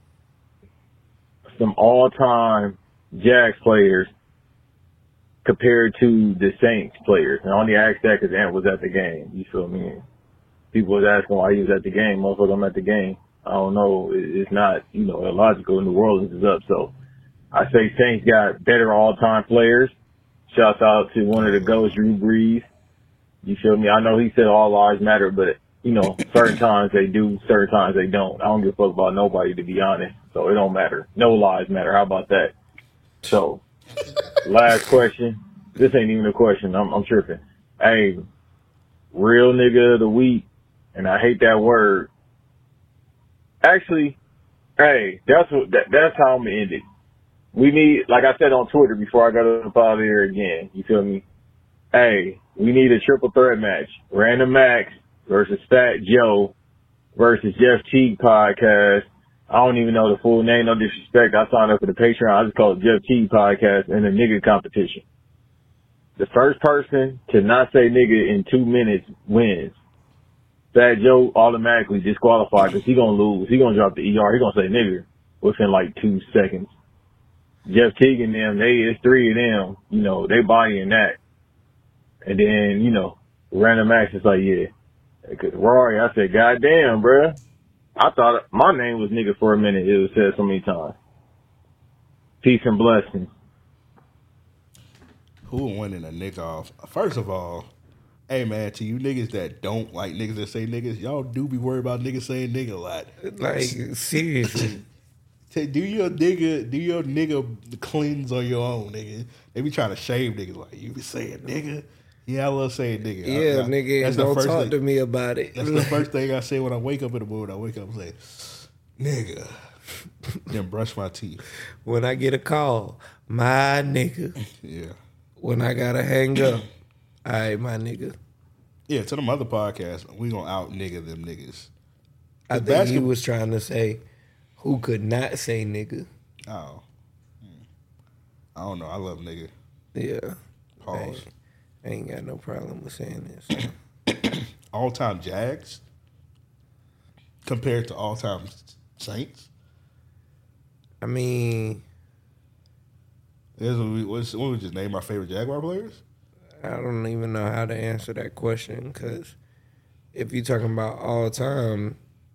some all-time Jags players compared to the Saints players. And I only asked that because Ant was at the game. You feel me? People was asking why he was at the game. Motherfucker, I'm at the game. I don't know. It's not, you know, illogical. New Orleans is up. So I say Saints got better all-time players. Shouts out to one of the GOATs, Drew Brees. You feel me? I know he said all lives matter, but, you know, certain times they do, certain times they don't. I don't give a fuck about nobody, to be honest. So it don't matter. No lives matter. How about that? So, last question. This ain't even a question. I'm, I'm tripping. Hey, real nigga of the week, and I hate that word. Actually, hey, that's what that, that's how I'm gonna end it. We need, like I said on Twitter before I got up out of here again. You feel me? Hey, we need a triple threat match. Random Max versus Fat Joe versus Jeff Teague podcast. I don't even know the full name, no disrespect. I signed up for the Patreon. I just call it Jeff Teague podcast and a nigga competition. The first person to not say nigga in two minutes wins. Fat Joe automatically disqualified because he gonna lose. He gonna drop the E R. He gonna say nigga within like two seconds. Jeff Teague and them, they, it's three of them, you know, they bodying that. And then, you know, Random Max is like, yeah. Cause Rory, I said, God damn, bruh. I thought my name was nigga for a minute. It was said so many times. Peace and blessings. Who winning a nigga off? First of all, hey man, to you niggas that don't like niggas that say niggas, y'all do be worried about niggas saying nigga a lot. Like, seriously. Do your nigga, do your nigga cleanse on your own, nigga. They be trying to shame niggas like you be saying nigga. Yeah, I love saying nigga. Yeah, I, I, nigga, that's don't talk thing, to me about it. That's the first thing I say when I wake up in the morning. I wake up and say, nigga. Then brush my teeth. When I get a call, my nigga. Yeah. When I gotta hang up, all right, my nigga. Yeah, to them other podcasts, we gonna out nigga them niggas. I think basketball, he was trying to say who could not say nigga. Oh. I don't know. I love nigga. Yeah. Pause. I ain't got no problem with saying this. All-time Jags compared to all-time Saints? I mean... What we, what we just name our favorite Jaguar players? I don't even know how to answer that question because if you're talking about all-time,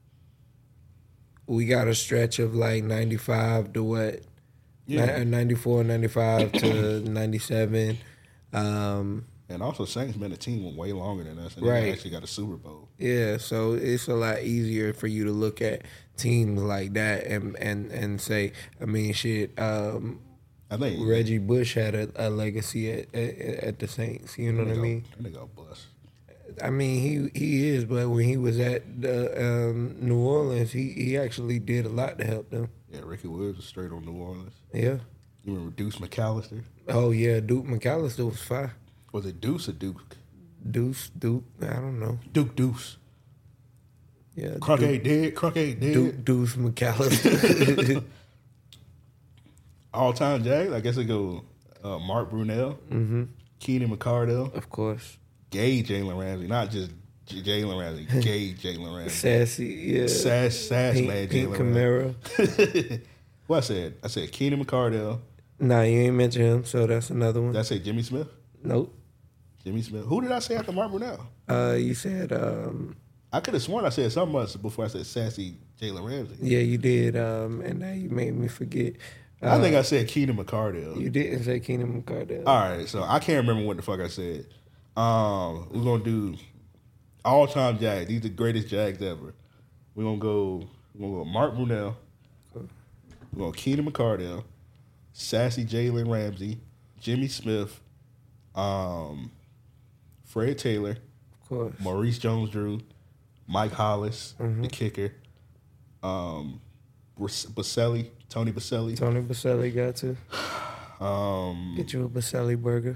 we got a stretch of like ninety-five to what? Yeah. ninety-four, ninety-five to ninety-seven. Um, and also, Saints been a team way longer than us, and right. they actually got a Super Bowl. Yeah, so it's a lot easier for you to look at teams like that and and, and say, I mean, shit. Um, I think Reggie Bush had a, a legacy at, at at the Saints. You know what I mean? That nigga a bust. I mean, he he is, but when he was at the, um, New Orleans, he, he actually did a lot to help them. Yeah, Ricky Williams was straight on New Orleans. Yeah. You remember Deuce McAllister? Oh, yeah, Duke McAllister was fire. Was it Deuce or Duke? Deuce, Duke, I don't know. Duke Deuce. Yeah. Crunk Duke, ain't dead, Crunk ain't dead. Duke Deuce McAllister. All-time Jag, I guess it go uh, Mark Brunell, mm-hmm. Keenan McCardell. Of course. Gay Jalen Ramsey, not just J- Jalen Ramsey, gay Jalen Ramsey. Sassy, yeah. Sass, sass Pink, man Pink Jalen Camara. What I said? I said Keenan McCardell. Nah, you ain't mention him, so that's another one. Did I say Jimmy Smith? Nope. Jimmy Smith. Who did I say after Mark Brunell? Uh, you said... Um, I could have sworn I said something else before I said sassy Jalen Ramsey. Yeah, you did, um, and now you made me forget. I think I said Keenan McCardell. You didn't say Keenan McCardell. All right, so I can't remember what the fuck I said. Um, we're gonna do all time Jags. These are the greatest Jags ever. We're gonna go. We're gonna go Mark Brunell. We're gonna Keenan McCardell, sassy Jalen Ramsey, Jimmy Smith, um, Fred Taylor, of course, Maurice Jones-Drew, Mike Hollis, mm-hmm. the kicker, um, Baselli. Tony Baselli. Tony Baselli got to. Um, Get you a Baselli burger.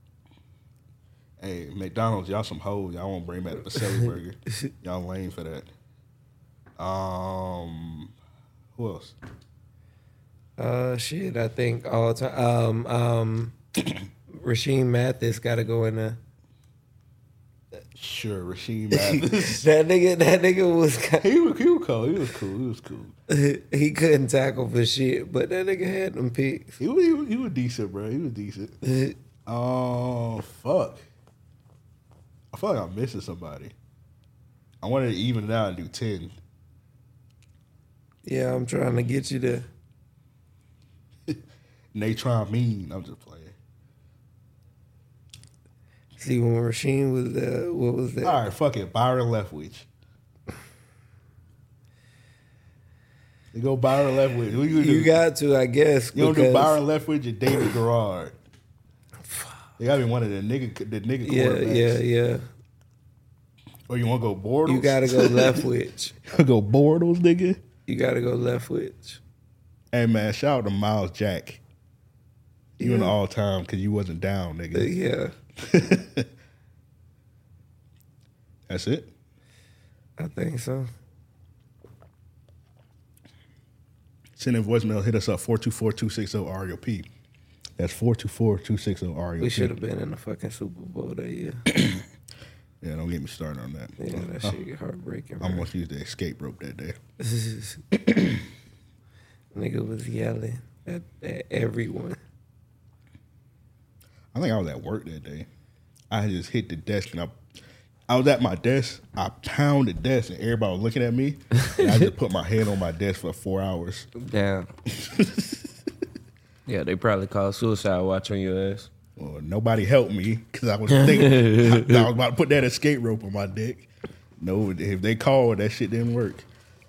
Hey, McDonald's, y'all some hoes. Y'all won't bring back Baselli burger. Y'all lame for that. Um, who else? Uh, shit, I think all time. Um, um, Rasheem Mathis got to go in there. Sure, Rasheem Mathis. that nigga, that nigga was. He was, he was cool. He was cool. He was cool. He couldn't tackle for shit, but that nigga had them picks. He was, he was, he was decent, bro. He was decent. Oh fuck! I feel like I'm missing somebody. I wanted to even it out and do ten. Yeah, I'm trying to get you there. Natron Mean. I'm just playing. See, when Rasheem was there, what was that? All right, fuck it. Byron Leftwich. You go Byron Leftwich. Who you do? You got to, I guess. You don't do Byron Leftwich or David Garrard. You gotta be one of the nigga, the nigga yeah, quarterbacks. Yeah, yeah, yeah. Or you want to go Bortles? You gotta go Leftwich. Go Bortles, nigga. You gotta go Leftwich. Hey man, shout out to Miles Jack. You yeah. in the all time because you wasn't down, nigga. Uh, yeah. That's it? I think so. Send in voicemail. Hit us up, four two four, two six zero, R E O P. That's four two four, two six zero, R E O P. We should have been in the fucking Super Bowl that year. Yeah, don't get me started on that. Yeah, that uh, shit get heartbreaking. I almost used the escape rope that day. Nigga was yelling at, at everyone. I think I was at work that day. I just hit the desk and I I was at my desk. I pounded the desk and everybody was looking at me. And I just put my head on my desk for four hours. Damn. Yeah, they probably called suicide watch on your ass. Well, nobody helped me because I was thinking I, I was about to put that escape rope on my dick. No, if they called, that shit didn't work.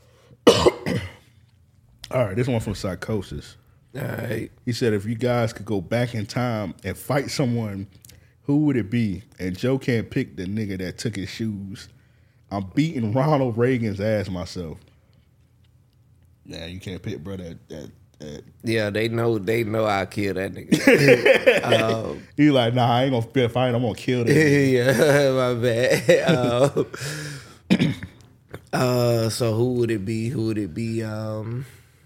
All right, this one from Psychosis. All right. He said, if you guys could go back in time and fight someone, who would it be? And Joe can't pick the nigga that took his shoes. I'm beating Ronald Reagan's ass myself. Nah, you can't pick, bro. That, that, that. Yeah, they know. They know I kill that nigga. um, He like, nah, I ain't gonna be a fight. I'm gonna kill that nigga. Yeah, my bad. uh, uh, so who would it be? Who would it be? Um,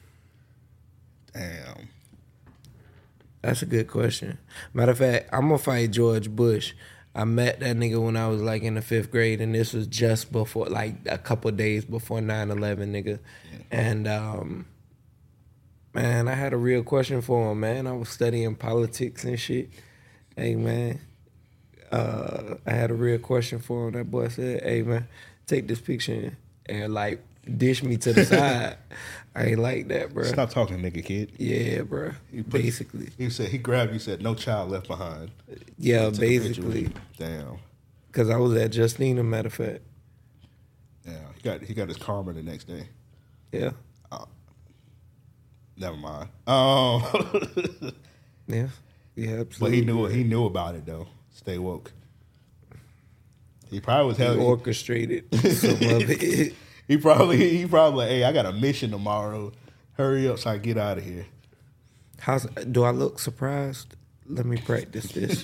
Damn. That's a good question. Matter of fact, I'm gonna fight George Bush. I met that nigga when I was like in the fifth grade, and this was just before, like a couple days before nine eleven, nigga. Yeah. And um, man, I had a real question for him, man. I was studying politics and shit. Hey, man, uh, I had a real question for him. That boy said, "Hey, man, take this picture and like dish me to the side." I ain't like that, bro. Stop talking, nigga, kid. Yeah, bro. He put, basically, he said he grabbed you. Said no child left behind. Yeah, basically. Damn. Because I was at Justina, matter of fact. Yeah, he got he got his karma the next day. Yeah. Uh, never mind. Um. yeah. Yeah, absolutely. But he knew he knew about it though. Stay woke. He probably was he orchestrated some of it. He probably he probably like, hey, I got a mission tomorrow. Hurry up so I get out of here. How's do I look surprised? Let me practice this.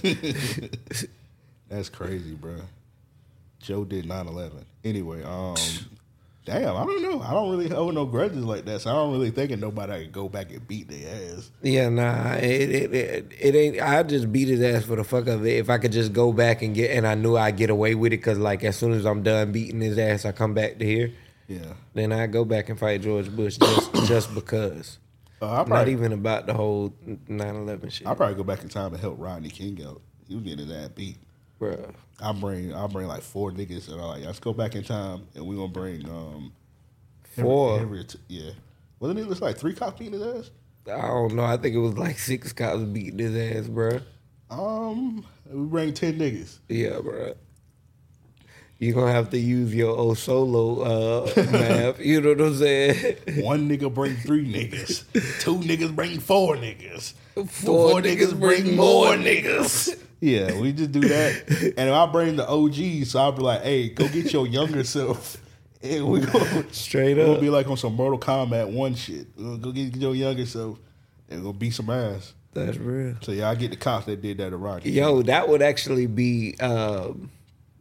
That's crazy, bro. Joe did nine eleven. Anyway, um, damn, I don't know. I don't really hold no grudges like that, so I don't really think of nobody I could go back and beat their ass. Yeah, nah, it, it it it ain't. I just beat his ass for the fuck of it. If I could just go back and get, and I knew I'd get away with it, because like as soon as I'm done beating his ass, I come back to here. Yeah. Then I go back and fight George Bush just just because. Uh, probably, Not even about the whole nine eleven shit. I'll probably go back in time and help Rodney King out. He was getting his ass beat. Bruh. I'll bring I'll bring like four niggas and I'm like, let's go back in time and we're gonna bring um Four. Henry, Henry, yeah. Wasn't it just like three cops beating his ass? I don't know. I think it was like six cops beating his ass, bruh. Um, we bring ten niggas. Yeah, bruh. You're going to have to use your old solo uh, math. You know what I'm saying? One nigga bring three niggas. Two niggas bring four niggas. Four, four niggas, niggas bring more niggas. niggas. Yeah, we just do that. And if I bring the O Gs, so I'll be like, hey, go get your younger self. And we go straight up. We'll be like on some Mortal Kombat one shit. We'll go get your younger self and go beat some ass. That's real. So yeah, I get the cops that did that to Rodney. Yo, that would actually be... Um,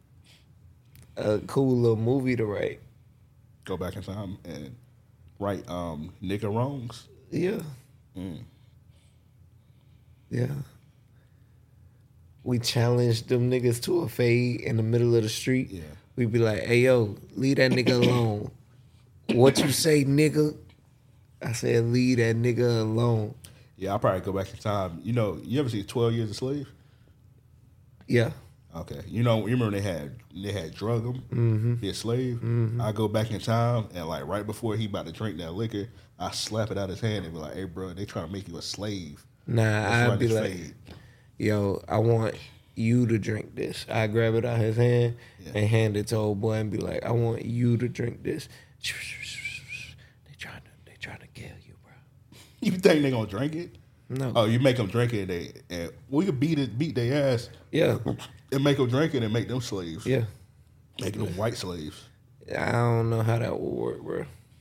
a cool little movie to write. Go back in time and write um, nigga wrongs. Yeah. Mm. Yeah. We challenged them niggas to a fade in the middle of the street. Yeah. We'd be like, hey, yo, leave that nigga alone. What you say, nigga? I said, leave that nigga alone. Yeah, I'll probably go back in time. You know, you ever see twelve Years a Slave? Yeah. Okay, you know, you remember they had they had drug him, mm-hmm. be a slave. Mm-hmm. I go back in time and like right before he about to drink that liquor, I slap it out his hand and be like, "Hey, bro, they trying to make you a slave." Nah, I'd be like, fade. "Yo, I want you to drink this." I grab it out his hand yeah. and hand it to old boy and be like, "I want you to drink this." They trying to they trying to kill you, bro. You think they gonna drink it? No. Oh, you make them drink it, and they and we could beat it, beat their ass. Yeah. And make them drink it and make them slaves. Yeah. Make them white slaves. I don't know how that would work, bro.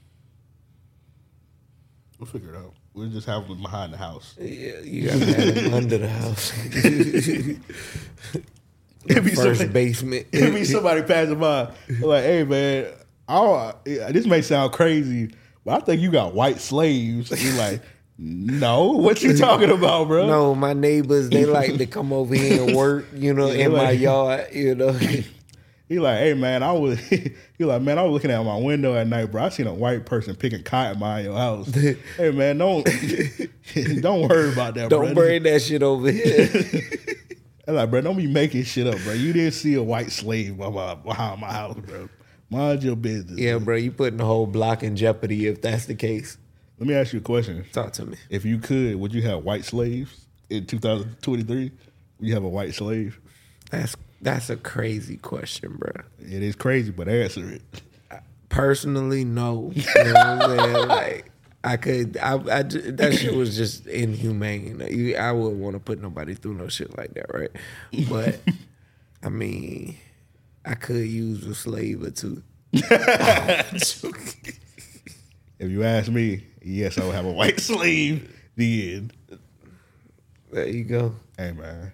We'll figure it out. We'll just have them behind the house. Yeah, you gotta have them under the house. It'd be First somebody, basement. It'd be somebody passing by, like, "Hey man, I don't, this may sound crazy, but I think you got white slaves." You're like, "No, what you talking about, bro?" No, my neighbors, they like to come over here and work, you know, Yeah, in my like- yard, you know. He like, "Hey man, I was," he like, "Man, I was looking out my window at night, bro. I seen a white person picking cotton behind your house. Hey man, don't don't worry about that, bro. Don't bring that shit over here. I'm like, bro, don't be making shit up, bro. You didn't see a white slave behind my house, bro. Mind your business." Yeah, bro, you putting the whole block in jeopardy if that's the case. Let me ask you a question. Talk to me. If you could, would you have white slaves in two thousand twenty-three? Would you have a white slave? That's that's a crazy question, bro. It is crazy, but answer it. Personally, no. You know what I'm saying? Like, I could, I, I ju- that shit was just inhumane. You, I wouldn't want to put nobody through no shit like that, right? But, I mean, I could use a slave or two. If you ask me, yes, I would have a white slave. The end. There you go. Hey man,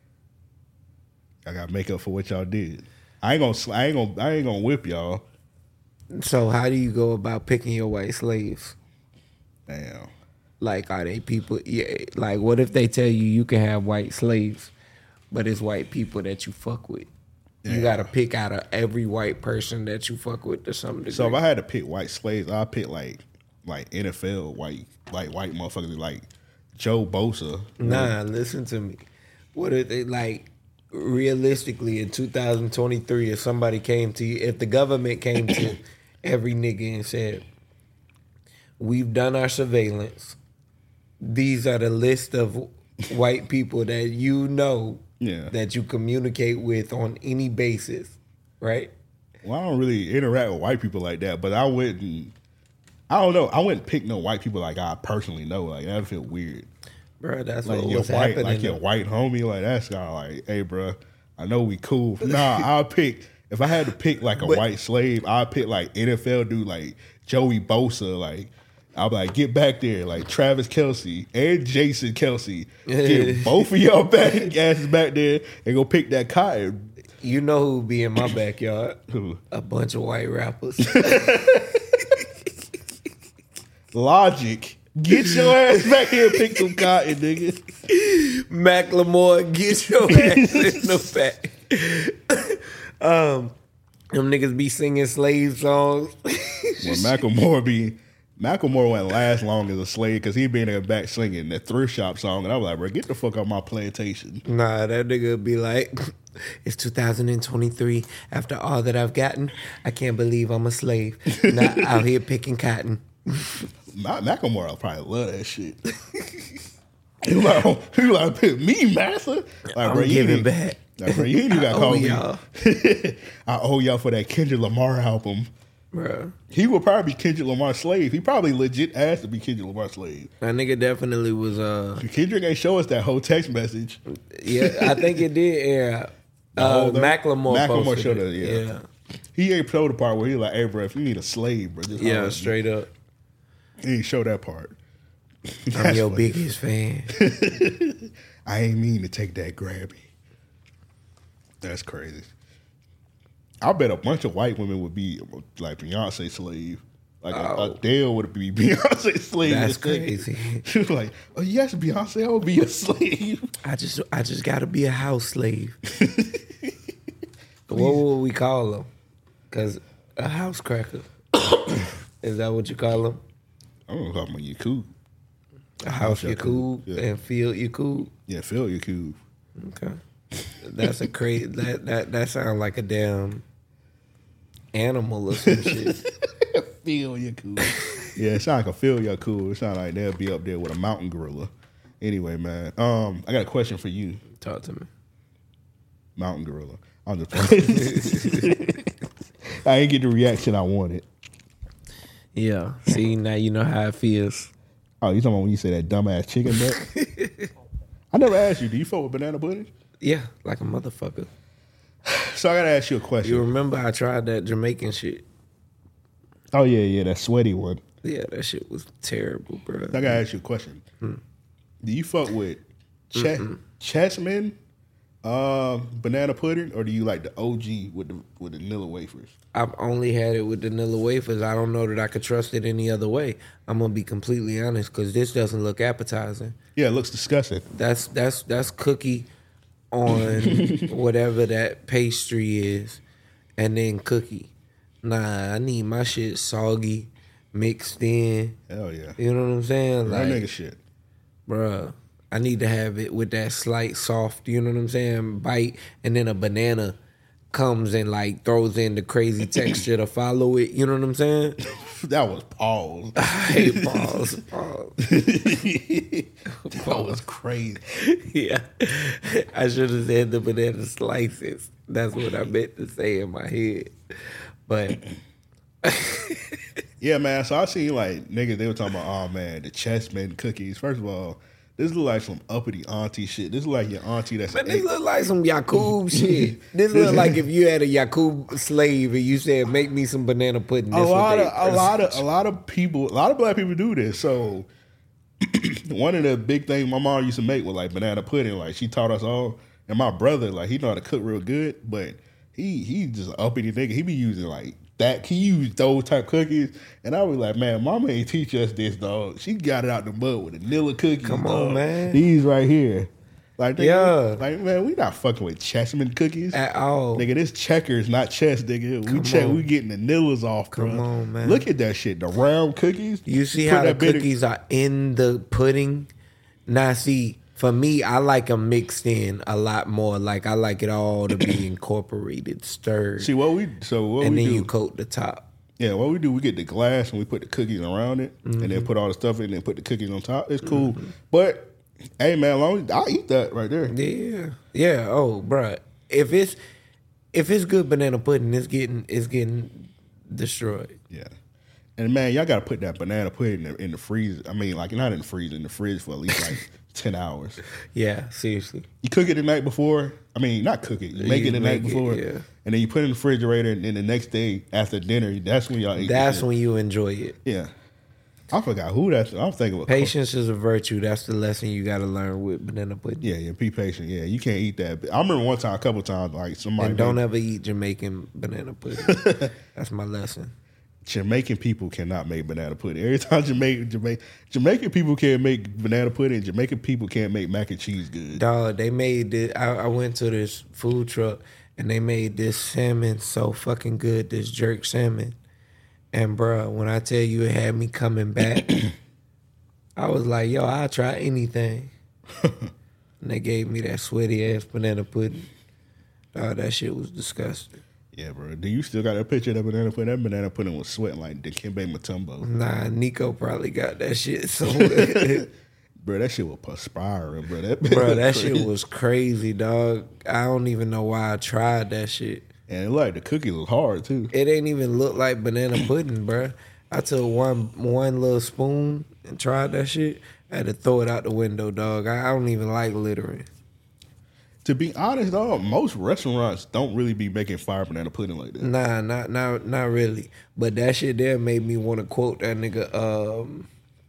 I got to make up for what y'all did. I ain't gonna, sl- I ain't gonna, I ain't gonna whip y'all. So, how do you go about picking your white slaves? Damn. Like, are they people? Yeah. Like, what if they tell you you can have white slaves, but it's white people that you fuck with? You Yeah. got to pick out of every white person that you fuck with to some degree. So if I had to pick white slaves, I'd pick like, like N F L white, like white motherfuckers, like Joe Bosa. Nah, listen to me. What if they like? Realistically, in two thousand twenty-three, if somebody came to you, if the government came to every nigga and said, "We've done our surveillance. These are the list of white people that you know Yeah. that you communicate with on any basis," right? Well, I don't really interact with white people like that, but I wouldn't. I don't know. I wouldn't pick no white people like I personally know. Like that'd feel weird. Bro, that's Like what your was white, happening. like your white homie. Like that's kind of like, hey, bro, I know we cool. Nah, I'll pick. If I had to pick like a But- white slave, I'd pick like N F L dude, like Joey Bosa. Like I'll be like, get back there, like Travis Kelce and Jason Kelce. Get both of y'all back asses back there and go pick that cotton. You know who would be in my backyard? Who? A bunch of white rappers. Logic. Get your ass back here and pick some cotton, nigga. Macklemore, get your ass in the back. um, them niggas be singing slave songs. Well, Macklemore be Macklemore won't last long as a slave because he been in the back singing that thrift shop song, and I was like, bro, get the fuck out my plantation. Nah, that nigga be like, it's two thousand twenty-three. After all that I've gotten, I can't believe I'm a slave. Not out here picking cotton. Ma- Macklemore will probably love that shit. he like, oh, he like, pick me, master. Like, I'm bro, you giving ain't- back. Like, bro, you ain't even got I to call owe me. y'all. I owe y'all for that Kendrick Lamar album. Bruh. He would probably be Kendrick Lamar's slave. He probably legit asked to be Kendrick Lamar's slave. That nigga definitely was, uh, Kendrick ain't show us that whole text message. yeah, I think it did air. Uh, whole thing? Macklemore, Macklemore posted showed it. it, yeah. yeah. He ain't showed the part where he like, hey, bro, if you need a slave, bro, just holler Yeah, at me." straight up. He didn't show that part. I'm That's your funny. biggest fan. I ain't mean to take that Grammy. That's crazy. I bet a bunch of white women would be like Beyonce slave. Like Oh. Adele would be Beyonce slave. That's instead. crazy. She was like, "Oh yes, Beyonce, I will be a slave." I just, I just gotta be a house slave. What would we call them? Cause a house cracker. Is that what you call them? I don't know how much you cool. A house Yaku, Yakub yeah. and field Yakub. Yeah, feel you cool. Okay, that's a crazy. That that that sounds like a damn animal or some shit. Feel you cool. Yeah, it sound like a feel you cool. It sound like they'll be up there with a mountain gorilla. Anyway, man, um, I got a question for you, Talk to me. mountain gorilla. I'm just playing. I ain't get the reaction I wanted. Yeah. See, now you know how it feels. Oh, you talking about when you say that dumbass chicken butt? I never asked you, do you fuck with banana pudding? Yeah, like a motherfucker. So I gotta ask you a question. You remember I tried that Jamaican shit? Oh yeah, yeah, that sweaty one. Yeah, that shit was terrible, bro. I gotta ask you a question. Hmm. Do you fuck with che- chessmen Um, banana pudding, or do you like the O G with the with the vanilla wafers? I've only had it with the vanilla wafers. I don't know that I could trust it any other way. I'm gonna be completely honest, because this doesn't look appetizing. Yeah, it looks disgusting. That's that's that's cookie on whatever that pastry is, and then cookie. Nah, I need my shit soggy, mixed in. Hell yeah. You know what I'm saying? That Like, nigga shit. bruh, I need to have it with that slight soft, you know what I'm saying, bite, and then a banana comes and like throws in the crazy texture to follow it. You know what I'm saying? That was pause. I hate pause. Pause. That was crazy. Yeah. I should have said the banana slices. That's what I meant to say in my head. But yeah, man. So I seen like niggas, they were talking about, oh man, the chessmen cookies. First of all, this look like some uppity auntie shit. This look like your auntie that's But an this eight. look like some Yakub shit. This look like if you had a Yakub slave and you said, make me some banana pudding. A This lot what of they- a lot of a lot of people, a lot of black people do this. So one of the big things my mom used to make was like banana pudding. Like she taught us all, and my brother, like he know how to cook real good, but he he just an uppity nigga. He be using like that. He used those type cookies, and I was like, man, mama ain't teach us this, dog. She got it out the mud with vanilla cookies. Come on, dog. man. These right here. Like, nigga, Yeah. like man, we not fucking with Chessman cookies At all. Nigga, this checkers, not chess, nigga. We Come check, on. we getting the vanillas off, bro. Come on, man. Look at that shit. The round cookies. You see Put how the that bit of- cookies are in the pudding? Now, see, for me, I like them mixed in a lot more. Like, I like it all to be incorporated, stirred. See what we so what and we then do? you coat the top. Yeah, what we do, we get the glass and we put the cookies around it, and Mm-hmm. then put all the stuff in, and then put the cookies on top. It's cool, but hey, man, long I eat that right there. Yeah. Yeah. Oh, bruh. If it's if it's good banana pudding, it's getting it's getting destroyed. Yeah, and man, y'all got to put that banana pudding in the, in the freezer. I mean, like not in the freezer, in the fridge for at least like ten hours. Yeah, seriously. You cook it the night before. I mean, not cook it. You make You it the night make it, before, yeah. and then you put it in the refrigerator. And then the next day after dinner, that's when y'all eat. That's the shit. when you enjoy it. Yeah, I forgot who that's. I'm thinking of Patience is a virtue. That's the lesson you got to learn with banana pudding. Yeah, yeah. Be patient. Yeah, you can't eat that. I remember one time, a couple times, like somebody. And don't made- ever eat Jamaican banana pudding. That's my lesson. Jamaican people cannot make banana pudding. Every time Jamaican Jamaican Jamaican people can't make banana pudding, Jamaican people can't make mac and cheese good. Dog, they made this. I, I went to this food truck and they made this salmon so fucking good, this jerk salmon. And bruh, when I tell you it had me coming back, I was like, yo, I'll try anything. And they gave me that sweaty ass banana pudding. Dog, that shit was disgusting. Yeah, bro. Do you still got that picture of that banana pudding? That banana pudding was sweating like Dikembe Mutombo. Nah, Nico probably got that shit somewhere. Bro, that shit was perspiring, bro. That Bro, that shit was crazy, dog. I don't even know why I tried that shit. And like the cookie was hard too. It ain't even look like banana pudding, bro. I took one one little spoon and tried that shit. I had to throw it out the window, dog. I, I don't even like littering. To be honest, dog, most restaurants don't really be making fire banana pudding like that. Nah, not not not really. But that shit there made me want to quote that nigga um,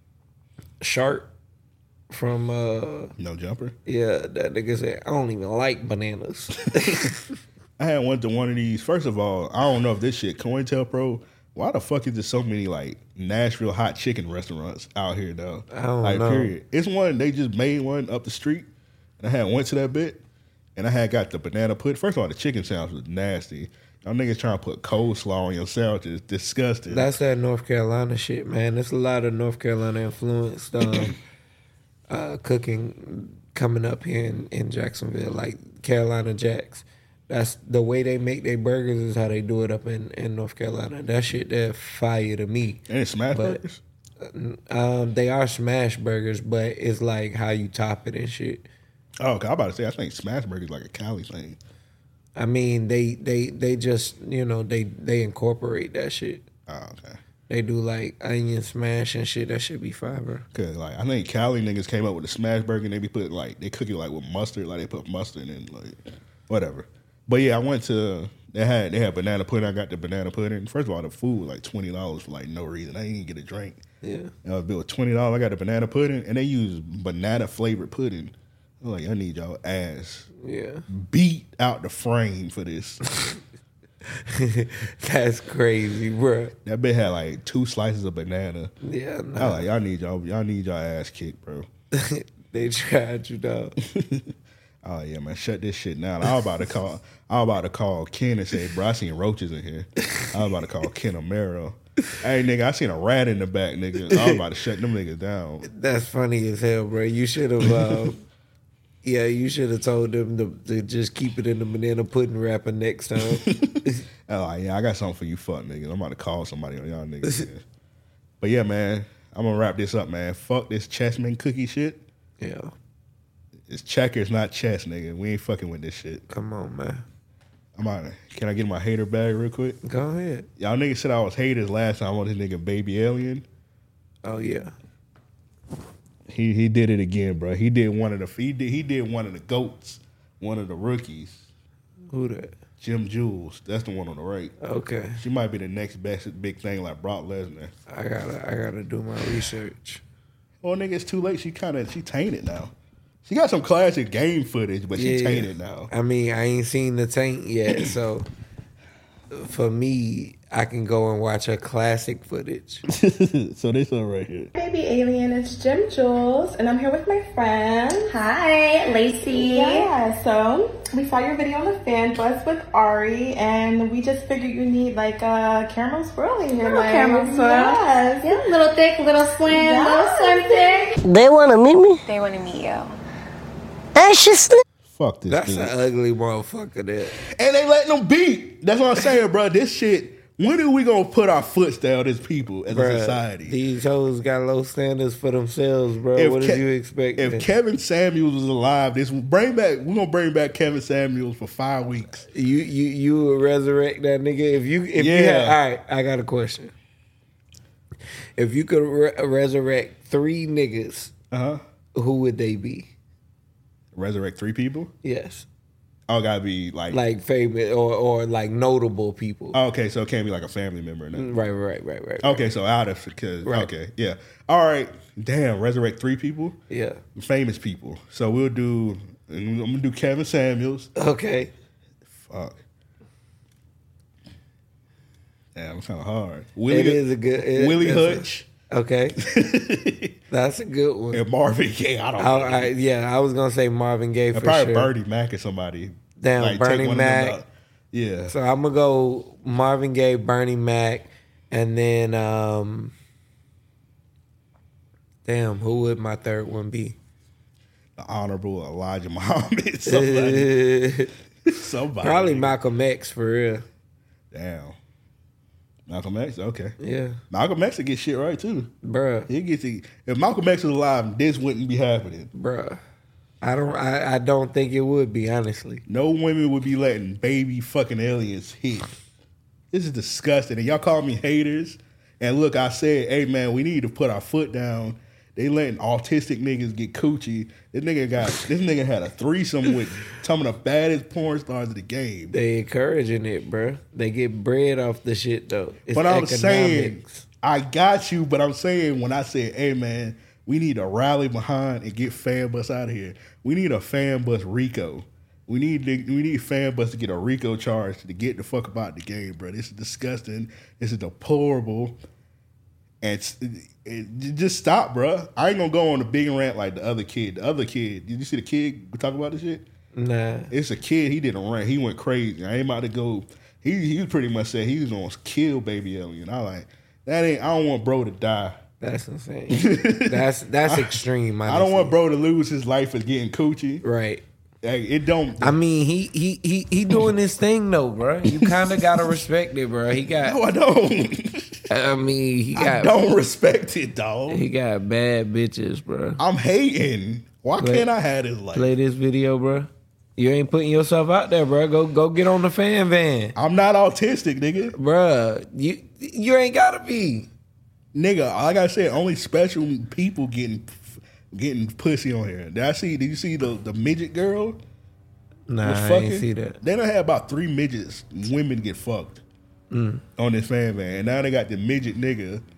Shark from uh, No Jumper. yeah, that nigga said I don't even like bananas. I had went to one of these. First of all, I don't know if this shit COINTELPRO. Why the fuck is there so many like Nashville hot chicken restaurants out here, though? I don't like, know. Period. It's one they just made one up the street, and I had went to that bit, and I had got the banana pudding. First of all, the chicken sandwich was nasty. Y'all niggas trying to put coleslaw on your sandwich is disgusting. That's that North Carolina shit, man. There's a lot of North Carolina influenced um, uh, cooking coming up here in, in Jacksonville, like Carolina Jacks. That's the way they make their burgers is how they do it up in, in North Carolina. That shit there fire to me. and it's smash But- burgers. Um, they are smash burgers, but it's like how you top it and shit. Oh, okay. I'm about to say I think smash burgers like a Cali thing. I mean, they they they just you know they they incorporate that shit. Oh, okay. They do like onion smash and shit. That should be fire, bro. Cause like I think Cali niggas came up with the smash burger and they be put like they cook it like with mustard, like they put mustard in like whatever. But yeah, I went to they had they had banana pudding. I got the banana pudding. First of all, the food was like twenty dollars for like no reason. I didn't even get a drink. Yeah. I was billed twenty dollars. I got the banana pudding and they use banana flavored pudding. I'm like, I need y'all ass Yeah. beat out the frame for this. That's crazy, bro. That bitch had like two slices of banana. Yeah, I nah. like, y'all need y'all, y'all need y'all ass kicked, bro. They tried you, dog. Oh yeah, man, shut this shit down. I was about to call, I was about to call Ken and say, bro, I seen roaches in here. I was about to call Ken Amaro. Hey, nigga, I seen a rat in the back, nigga. I was about to shut them niggas down. That's funny as hell, bro. You should have, uh, yeah, you should have told them to, to just keep it in the banana pudding wrapper next time. I'm like, yeah, I got something for you, fuck niggas. I'm about to call somebody on y'all niggas. Man. But yeah, man, I'm gonna wrap this up, man. Fuck this chessman cookie shit. Yeah. It's checkers, not chess, nigga. We ain't fucking with this shit. Come on, man. I'm out. Can I get my hater bag real quick? Go ahead. Y'all niggas said I was haters last time on this nigga Baby Alien. Oh yeah. He he did it again, bro. He did one of the he did he did one of the goats, one of the rookies. Who that? Jim Jules. That's the one on the right. Okay. She might be the next best big thing like Brock Lesnar. I gotta I gotta do my research. Well, nigga, it's too late. She kind of she tainted now. She got some classic game footage, but she Yeah. tainted now. I mean, I ain't seen the taint yet, so for me, I can go and watch her classic footage. So this one right here. Baby Alien, it's Jim Jules, and I'm here with my friend. Hi, Lacey. Yeah, so we saw your video on the fan bus with Ari, and we just figured you need like a caramel swirl in your Little life. caramel swirl. Yes. Yeah, little thick, little slim, Yes. little slim thick. They want to meet me? They want to meet you. That's just Fuck this That's dude. an ugly motherfucker there. And they letting them beat. That's what I'm saying, bro. This shit, when are we going to put our foot down as people, as Bruh, a society? These hoes got low standards for themselves, bro. If What did Ke- you expect? If Kevin Samuels was alive, this bring back. We're gonna bring back Kevin Samuels for five weeks. You you you would resurrect that nigga if you if you Yeah. had, all right, I got a question. If you could re- resurrect three niggas, Uh huh. who would they be? Resurrect three people. Yes, Oh, gotta be like. like famous or or like notable people. Oh, okay, so it can't be like a family member. Or nothing. Right, right, right, right. Okay, so out of because Right. okay, yeah. All right, damn. Resurrect three people, Yeah. famous people. So we'll do. I'm gonna do Kevin Samuels. Okay. Fuck. Damn, it's kind of hard. Willie, It is a good. It, Willie it's a- Hutch okay. That's a good one. and Marvin Gaye. I don't I, know. I, yeah, I was gonna say Marvin Gaye for And probably sure. Bernie Mac or somebody. Damn, Like, take Bernie one of them Mac. out. Yeah. So I'm gonna go Marvin Gaye, Bernie Mac, and then um, damn, who would my third one be? The Honorable Elijah Muhammad. Somebody. somebody. Probably Malcolm X for real. Damn. Malcolm X? Okay. Yeah, Malcolm X would get shit right too. bruh, He gets to, if Malcolm X was alive, this wouldn't be happening. bruh. I don't, I, I don't think it would be honestly. No women would be letting baby fucking aliens hit. This is disgusting. And y'all call me haters. And look, I said, hey man, we need to put our foot down. They letting autistic niggas get coochie. This nigga got this nigga had a threesome with some of the baddest porn stars of the game. They encouraging it, bruh. They get bread off the shit though. It's But I'm saying, economics. I got you, but I'm saying when I said, hey man, we need to rally behind and get fan bus out of here. We need a fan bus Rico. We need to, we need fan bus to get a Rico charge to get the fuck about the game, bro. This is disgusting. This is deplorable. And it's, it, it- just stop, bro. I ain't gonna go on a big rant like the other kid. The other kid, did you see the kid we talk about this shit? Nah. It's a kid. He did a rant. He went crazy. I ain't about to go. He he was pretty much said he was gonna kill Baby Alien. I like that. Ain't I don't want bro to die. That's insane. that's that's extreme. I don't want bro to lose his life for getting coochie. Right. Like, it don't. I mean, he he he he doing his thing though, bro. You kind of gotta respect it, bro. He got. No, I don't. I mean, he I got. don't respect it, dog. He got bad bitches, bro. I'm hating. Why Play- can't I have this life? Play this video, bro. You ain't putting yourself out there, bro. Go go get on the fan van, I'm not autistic, nigga. bro. You you ain't gotta be. Nigga, like I said, only special people getting getting pussy on here. Did I see? Did you see the the midget girl? Nah, was I fucking? ain't see that. They done had about three midgets, women get fucked Mm. on this fan van. And now they got the midget nigga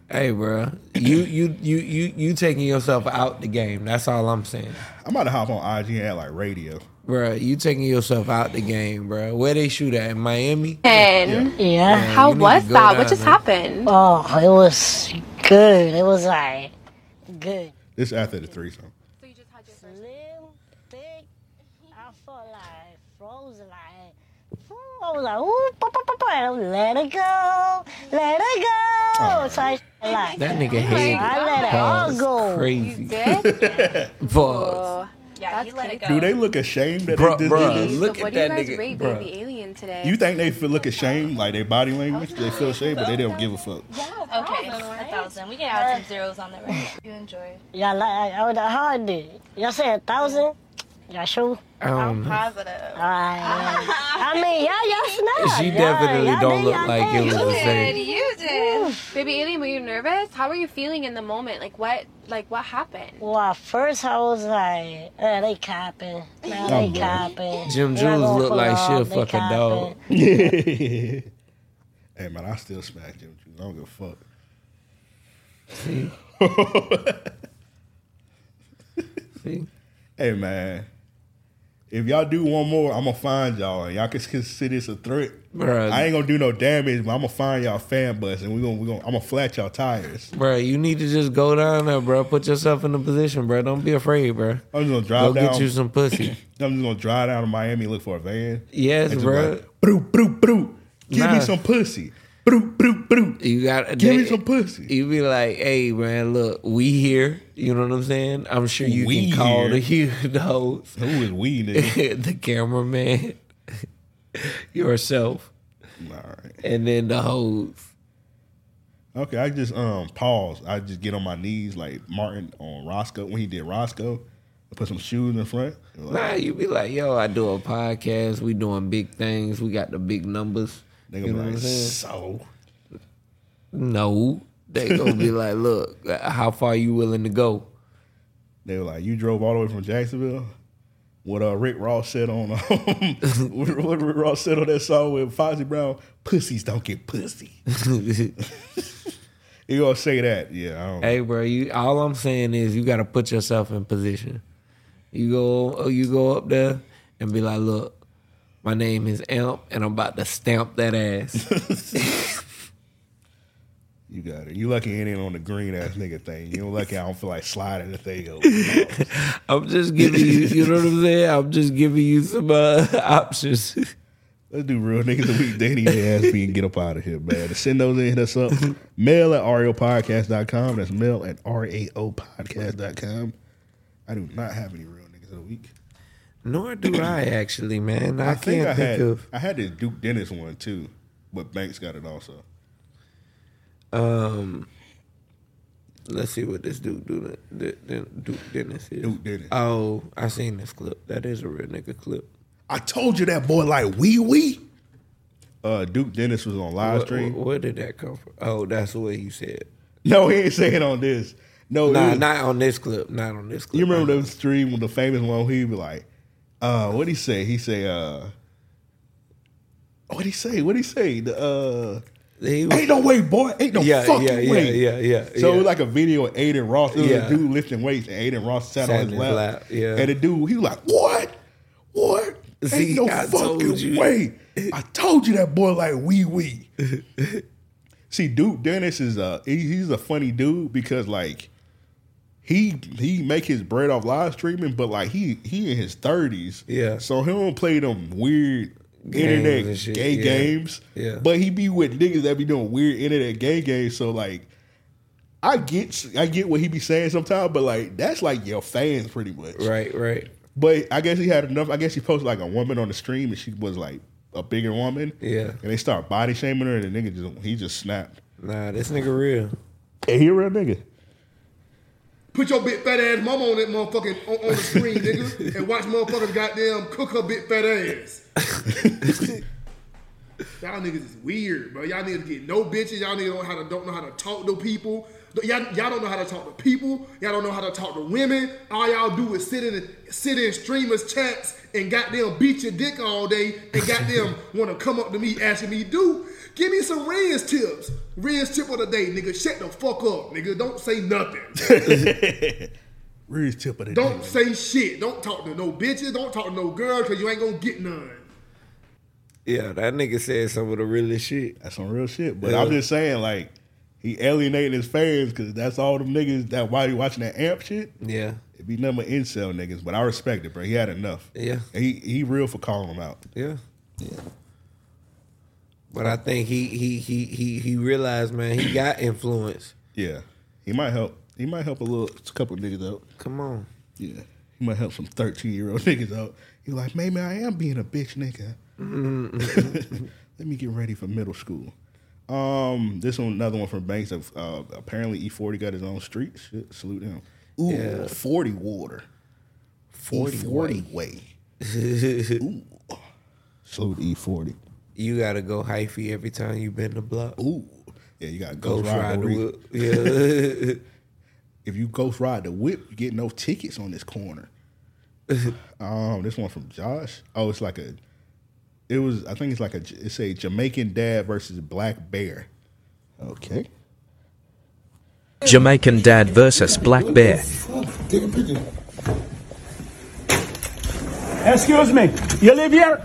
Hey, bro, you you you you you taking yourself out the game. That's all I'm saying. I'm about to hop on I G and add like radio. Bro, you taking yourself out the game, bro. Where they shoot at? In Miami? And Yeah. Yeah, how you need was to go that? down What just there. happened? Oh, it was good. It was like good. This after the threesome. Slim, thick. I felt like frozen. Like, ooh, I was like, ooh, pa, pa, pa, pa. Let it go, let it go. So I like That nigga head I let it all pause go. crazy. You did? Pause. Yeah, you let it go. Do they look ashamed that Bro, they just bro, did this? look So what at do you that guys nigga, rate bro. Baby Alien today? You think they feel look ashamed, like their body language? They feel ashamed, but they don't give a fuck. Okay, a thousand. We can add some zeros on there, right? You enjoy. Y'all like, I would how I did. Y'all say a thousand? Y'all sure? I don't know. Positive. Alright, I mean, y'all, y'all snap. She Y'all- definitely y'all don't did look y'all like thing. it was You the did. same. You did. Baby Alien, were you nervous? How were you feeling in the moment? Like what? Like what happened? Well, at first I was like, uh, they copping. Now they Oh, boy. copping. Jim They're not Jules gonna look pull like it she'll off. They fuck a dog. copping. Hey man, I still smack Jim Juice. I don't give a fuck. See? See? Hey man, if y'all do one more, I'm gonna find y'all, and y'all can consider this a threat. Bruh. I ain't gonna do no damage, but I'm gonna find y'all fan bus, and we gonna we gonna I'm gonna flat y'all tires. Bro, you need to just go down there, bro. Put yourself in the position, bro. Don't be afraid, bro. I'm just gonna drive Go down. get you some pussy. I'm just gonna drive down to Miami and look for a van. Yes, and just bro. Like, broo, broo, broo. Give Nah. me some pussy. Broo, broo, broo. You got Give me some pussy. You be like, hey, man, look, we here. You know what I'm saying? I'm sure you We can call here? the the host, Who is we, nigga? the cameraman, yourself, All right. and then the host. Okay, I just um pause. I just get on my knees like Martin on Roscoe when he did Roscoe. I put some shoes in front. Like, Nah, you be like, yo, I do a podcast. We doing big things. We got the big numbers. they You gonna know be what like, I'm saying? so No, they gonna be like, look, how far you willing to go? they were like, you drove all the way from Jacksonville. What uh Rick Ross said on um, what, what Rick Ross said on that song with Foxy Brown, pussies don't get pussy. You gonna say that? Yeah, I don't know. Hey, bro, you. All I'm saying is you got to put yourself in position. You go, you go up there and be like, "Look, my name is Amp, and I'm about to stamp that ass." You got it. You lucky it ain't on the green ass nigga thing. You know, lucky I don't feel like sliding the thing over. I'm just giving you. You know what I'm saying? I'm just giving you some uh, options. Let's do real niggas the week. They need their ass be and get up out of here, man. To send those in, hit us up. Mail at R A O podcast dot com. That's mail at R A O podcast dot com. I do not have any real niggas of the week. Nor do I actually, man. I, I, think can't I think had of. I had this Duke Dennis one too, but Banks got it also. Um, let's see what this dude do. Duke Dennis is. Duke Dennis. Oh, I seen this clip. That is a real nigga clip. I told you that boy like wee wee. Uh, Duke Dennis was on live Where, stream. where, where did that come from? Oh, that's what he said. No, he ain't saying on this. No, Nah, it was- not on this clip. Not on this clip. You remember the stream with the famous one? He be like, uh, what would he say? He say, uh, what he say? What he say? The uh, He was- ain't no way, boy. Ain't no Yeah, fucking yeah, yeah, way. yeah, yeah, So yeah. it was like a video of Aiden Ross. It was Yeah. a dude lifting weights, and Aiden Ross sat, Sat on in his his lap. lap, yeah. And the dude, he was like, what? What? See, ain't no I told fucking you. way. I told you that boy like wee wee. See, Duke Dennis is a he, he's a funny dude because like he he make his bread off live streaming, but like he he in his thirties, Yeah. So he don't play them weird Games internet and shit, gay yeah. games, Yeah. But he be with niggas that be doing weird internet gay games. So like, I get I get what he be saying sometimes, but like that's like your fans pretty much, Right, right. But I guess he had enough. I guess he posted like a woman on the stream, and she was like a bigger woman. Yeah. And they start body shaming her, and the nigga just he just snapped. Nah, this nigga real. Hey, he a real nigga. Put your big fat ass mama on that motherfucking on, on the screen, nigga, and watch motherfuckers goddamn cook her big fat ass. Y'all niggas is weird, bro. Y'all niggas get no bitches. Y'all niggas don't, how to, don't know how to talk to people. y'all, y'all don't know how to talk to people. Y'all don't know how to talk to women. All y'all do is sit in sit in streamers chats and goddamn beat your dick all day and goddamn want to come up to me asking me, dude, give me some Riz tips. Riz tip of the day, nigga. Shut the fuck up, nigga. Don't say nothing. Riz tip of the Don't day. say shit. Don't talk to no bitches. Don't talk to no girls because you ain't gonna get none. Yeah, that nigga said some of the realest shit. That's some real shit. But Yeah. I'm just saying, like, he alienating his fans because that's all them niggas that while you watching that amp shit. Yeah. It be nothing but incel niggas. But I respect it, bro. He had enough. Yeah. And he he real for calling them out. Yeah. Yeah. But I think he he he he he realized, man, he got influence. Yeah. He might help. He might help a little a couple of niggas out. Come on. Yeah. He might help some thirteen year old niggas out. He like, maybe I am being a bitch nigga. Let me get ready for middle school. Um, this one, another one from Banks. Of uh, apparently, E forty got his own street. Shit, salute him. Ooh, Yeah. forty water. forty E forty way. Ooh. Salute E forty. You gotta go hyphy every time you bend the block. Ooh. Yeah, you gotta Ghost ghost ride, ride the the whip. whip. Yeah. If you ghost ride the whip, you get no tickets on this corner. um, this one from Josh. Oh, it's like a. It was. I think it's like a. It's a Jamaican dad versus Black Bear. Okay. Jamaican dad versus Black Bear. Take a picture. Excuse me, you live here?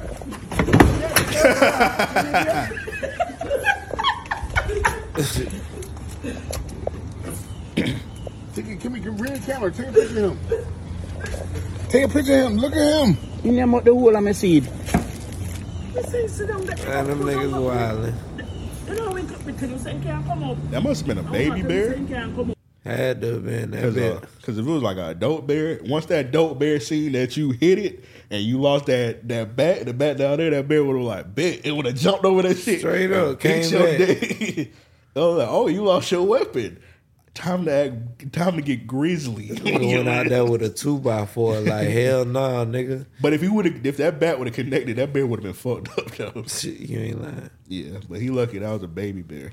Take a, come here, bring the camera. Take a picture of him. Take a picture of him. Look at him. You name out the whole of my seed. Man, them niggas wildin'. That must have been a baby bear. Had to have been that Because bit. uh, if it was like an adult bear, once that adult bear seen that you hit it and you lost that that bat, the bat down there, that bear would have like bit. It would have jumped over that shit. Straight up, Fix came your back. day. I was like, oh, you lost your weapon. Time to act, time to get grizzly. Nigga went out there with a two by four, like hell nah, nigga. But if he would have, if that bat would have connected, that bear would have been fucked up though. Shit, you ain't lying. Yeah, but he lucky that was a baby bear.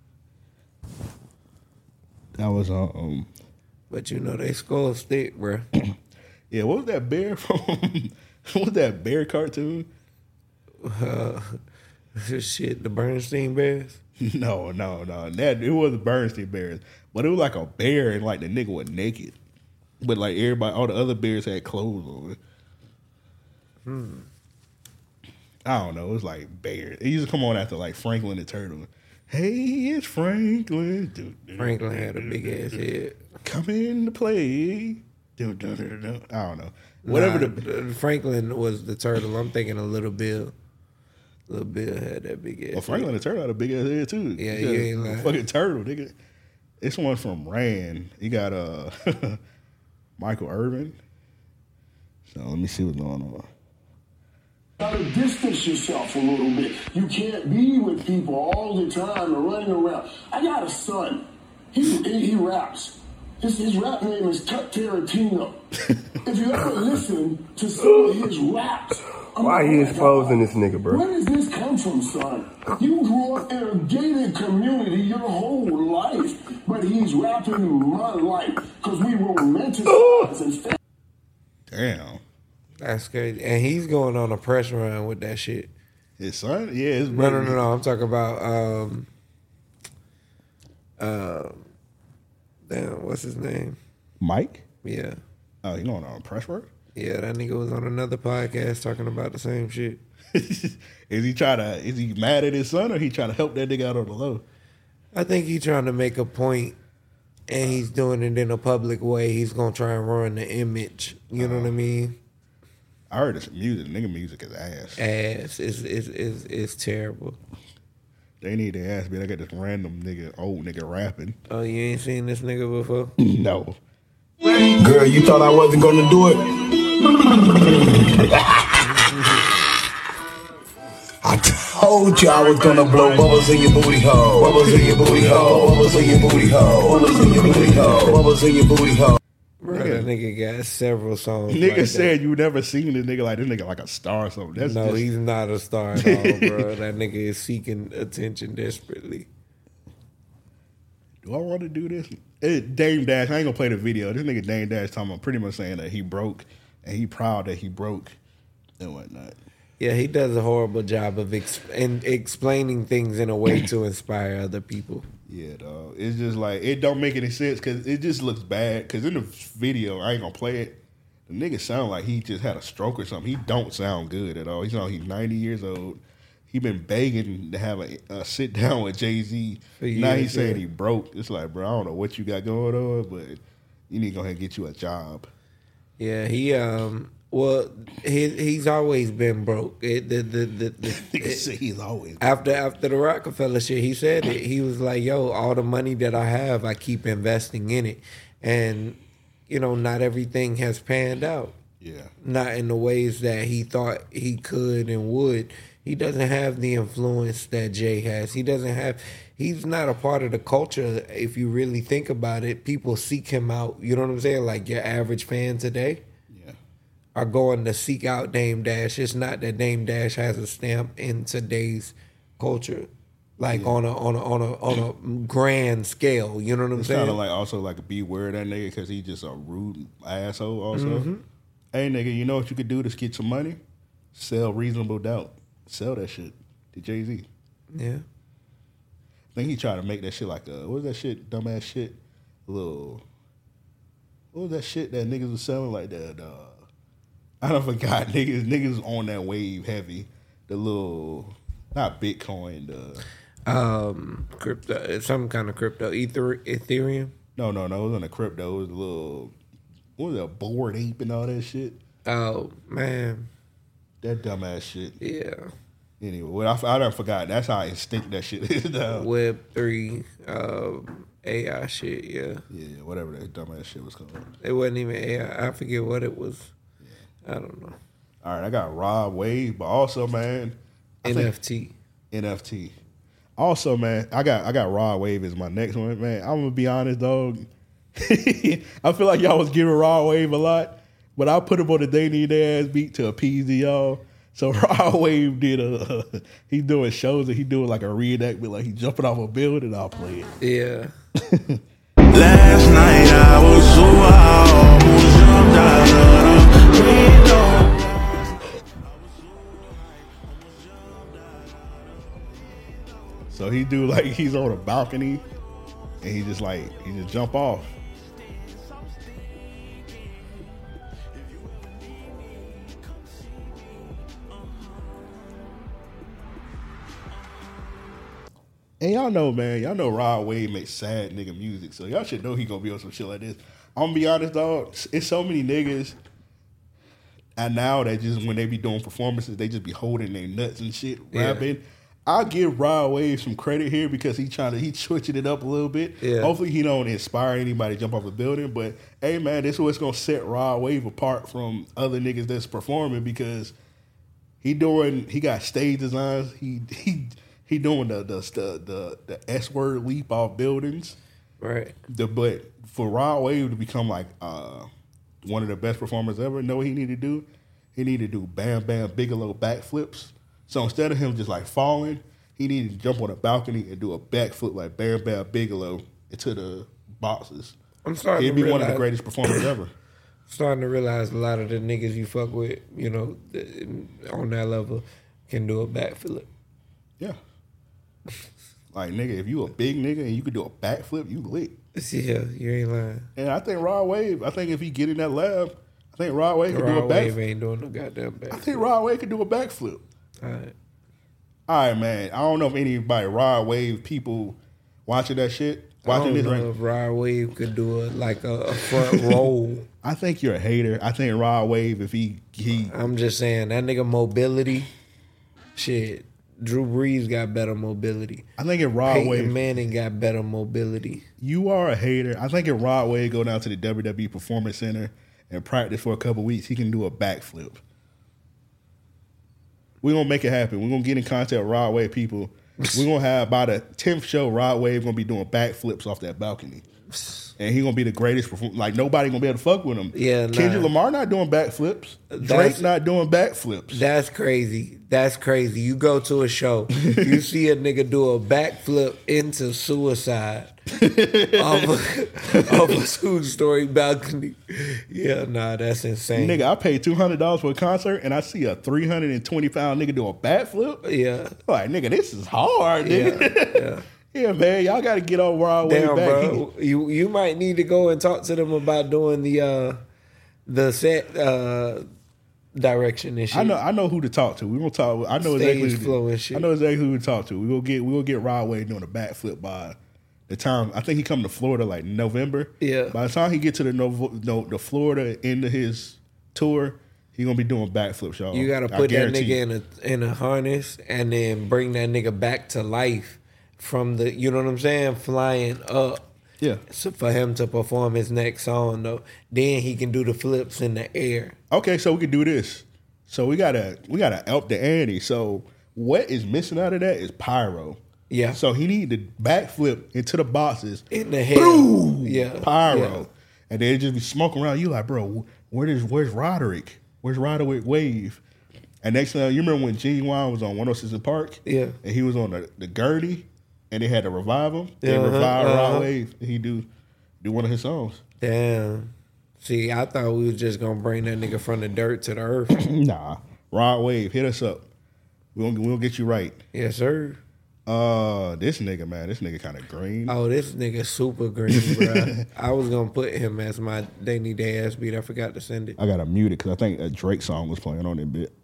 That was uh, um. But you know they skull stick, bro. Yeah, what was that bear from? What was that bear cartoon? Uh, shit, the Bernstein Bears. No, no, no. That it wasn't Bernstein Bears, but it was like a bear and like the nigga was naked, but like everybody, all the other bears had clothes on. Hmm. I don't know. It was like bear. It used to come on after like Franklin the Turtle. Hey, it's Franklin. Do, do, Franklin had a big ass head. Come in to play. Do, do, do, do. I don't know. Whatever Nah, the the Franklin was the turtle. I'm thinking a Little Bill. Little Bill had that big ass. Well, Franklin the Turtle had a big ass head too. Yeah, He you got ain't a lying. fucking turtle, nigga. This one from Rand. He got uh Michael Irvin. So let me see what's going on. Gotta distance yourself a little bit. You can't be with people all the time and running around. I got a son. He he, he raps. His, his rap name is Tut Tarantino. If you ever listen to some of his raps, I'm Why like, he oh my exposing this nigga, bro? Where does this come from, son? You grew up in a gated community your whole life, but he's rapping my life because we romanticize and fa- Damn. That's crazy. And he's going on a press run with that shit. His son? Yeah, his No, no, no, no. I'm talking about um uh damn, what's his name? Mike? Yeah. Oh, he going on press work? Yeah, that nigga was on another podcast talking about the same shit. Is he trying to? Is he mad at his son, or he trying to help that nigga out on the low? I think he's trying to make a point, and he's doing it in a public way. He's gonna try and ruin the image. You know what I mean? I heard this music. Nigga music is ass. Ass is is is is terrible. They need to ask me. They got this random nigga, old nigga rapping. Oh, you ain't seen this nigga before? No. Girl, you thought I wasn't gonna do it? I told you I was gonna blow bubbles in your booty hole. Bubbles in your booty hole. Bubbles in your booty hole. Bubbles in your booty hole. Bubbles in your booty hole. Bro, that nigga got several songs. Nigga like said you never seen this nigga like this nigga like a star or something. That's no, just, he's not a star at all, bro. That nigga is seeking attention desperately. do I want to do this? It, Dame Dash, I ain't gonna play the video. This nigga Dame Dash talking about pretty much saying that he broke and he proud that he broke and whatnot. Yeah, he does a horrible job of exp- in explaining things in a way to inspire other people. Yeah, dog. It's just like, it don't make any sense because it just looks bad. Because in the video, I ain't gonna play it, the nigga sound like he just had a stroke or something. He don't sound good at all. He's on, he's ninety years old. He been begging to have a, a sit down with Jay-Z. Now he's saying he broke. It's like, bro, I don't know what you got going on, but you need to go ahead and get you a job. Yeah, he um. Well, he he's always been broke. It, the the the, the it, he's always been after after the Rockefeller shit. He said it. He was like, "Yo, all the money that I have, I keep investing in it, and you know, not everything has panned out. Yeah, not in the ways that he thought he could and would. He doesn't have the influence that Jay has. He doesn't have. He's not a part of the culture. If you really think about it, people seek him out. You know what I'm saying? Like your average fan today." Are going to seek out Dame Dash. It's not that Dame Dash has a stamp in today's culture, like yeah. on a on a on a on a grand scale. You know what I'm it's saying? It's kind of like also like a beware of that nigga because he just a rude asshole. Also, mm-hmm. Hey nigga, you know what you could do to get some money? Sell Reasonable Doubt. Sell that shit to Jay-Z. Yeah. I think he tried to make that shit like a what was that shit? Dumbass shit. A little. What was that shit that niggas was selling like that? Uh, I don't forgot niggas niggas on that wave heavy. The little not Bitcoin, the um crypto some kind of crypto. Ether Ethereum? No, no, no, it wasn't a crypto, it was a little what was it, a Bored Ape and all that shit? Oh man. That dumbass shit. Yeah. Anyway, well, I, I done forgot. That's how instinct that shit is now. Web three, um, A I shit, yeah. Yeah, whatever that dumbass shit was called. It wasn't even A I. I forget what it was. I don't know. All right, I got Rod Wave, but also, man, I N F T. Think, N F T. Also, man, I got I got Rod Wave as my next one, man. I'm gonna be honest, dog. I feel like y'all was giving Rod Wave a lot, but I put him on the They Need Their Ass beat to appease y'all. So Rod Wave did a uh, he doing shows and he doing like a reenactment, like he jumping off a building. I'll play it. Yeah. Last night I was so out, jumped out of the window. So he do like he's on a balcony and he just like he just jump off. And y'all know, man, y'all know Rod Wave makes sad nigga music, so y'all should know he gonna be on some shit like this. I'm gonna be honest, dog. It's so many niggas, and now that just when they be doing performances, they just be holding their nuts and shit, Yeah. rapping. I'll give Rod Wave some credit here because he trying to he switching it up a little bit. Yeah. Hopefully he don't inspire anybody to jump off a building, but hey, man, this is what's gonna set Rod Wave apart from other niggas that's performing because he doing he got stage designs. He he. He doing the the the the S word leap off buildings, right? The but for Rod Wave to become like uh, one of the best performers ever, know what he need to do? He need to do Bam Bam Bigelow backflips. So instead of him just like falling, he needed to jump on a balcony and do a backflip like Bam Bam Bigelow into the boxes. I'm starting. He'd be to one of the realize, greatest performers ever. Starting to realize a lot of the niggas you fuck with, you know, on that level, can do a backflip. Yeah. Like, nigga, if you a big nigga and you could do a backflip, you lit. Yeah, you ain't lying. And I think Rod Wave, I think if he get in that lab, I think Rod Wave could do a Rod backflip. Wave ain't doing no goddamn backflip. I think Rod Wave could do a backflip. All right. All right, man. I don't know if anybody, Rod Wave people watching that shit, watching I don't this know right if Rod Wave could do a, like a, a front roll. I think you're a hater. I think Rod Wave, if he he, I'm just saying that nigga mobility, shit. Drew Brees got better mobility. I think if Rod Peyton Wave Manning got better mobility. You are a hater. I think if Rod Wave go down to the W W E Performance Center and practice for a couple weeks, he can do a backflip. We're gonna make it happen. We're gonna get in contact with Rod Wave people. We're gonna have by the tenth show, Rod Wave gonna be doing backflips off that balcony. And he gonna be the greatest performer. Like nobody gonna be able to fuck with him. Yeah, nah. Kendrick Lamar not doing backflips. Drake That's- not doing backflips. That's crazy. That's crazy. You go to a show, you see a nigga do a backflip into suicide. off, a, off a two-story balcony. Yeah, nah, that's insane. Nigga, I paid two hundred dollars for a concert and I see a three hundred twenty pound nigga do a backflip. Yeah. Like, nigga, this is hard, nigga. Yeah, yeah. Yeah, man, y'all got to get on our way Damn, back. bro. You you might need to go and talk to them about doing the uh, the set uh, direction and shit. I know I know who to talk to. We gonna talk. I know Stage exactly. flow and shit. I know exactly who to talk to. We gonna get we gonna get Rod Wave doing a backflip by the time. I think he come to Florida like November. Yeah. By the time he get to the Novo, no the Florida end of his tour, he gonna be doing backflips, y'all. You got to I put that guarantee nigga in a in a harness and then bring that nigga back to life from the, you know what I'm saying, flying up. Yeah. So for him to perform his next song though, then he can do the flips in the air. Okay, so we can do this. So we gotta we gotta up the ante. So what is missing out of that is pyro. Yeah. So he need to backflip into the boxes in the head. Boom! Yeah. Pyro. Yeah. And then just be smoking around. You like, bro, where is where's Roderick? Where's Roderick Wave? And next time, you remember when Genuine was on one oh six in Park? Yeah. And he was on the, the Gertie, and they had to revive him. They Uh-huh, revived uh-huh. Rod Wave. And he do do one of his songs. Damn. See, I thought we was just gonna bring that nigga from the dirt to the earth. Nah. Rod Wave, hit us up. We'll, we'll get you right. Yes, sir. Uh, this nigga, man, this nigga kind of green. Oh, this nigga super green, bro. I was gonna put him as my They Need Their Ass beat. I forgot to send it. I got to mute it because I think a Drake song was playing on it bit.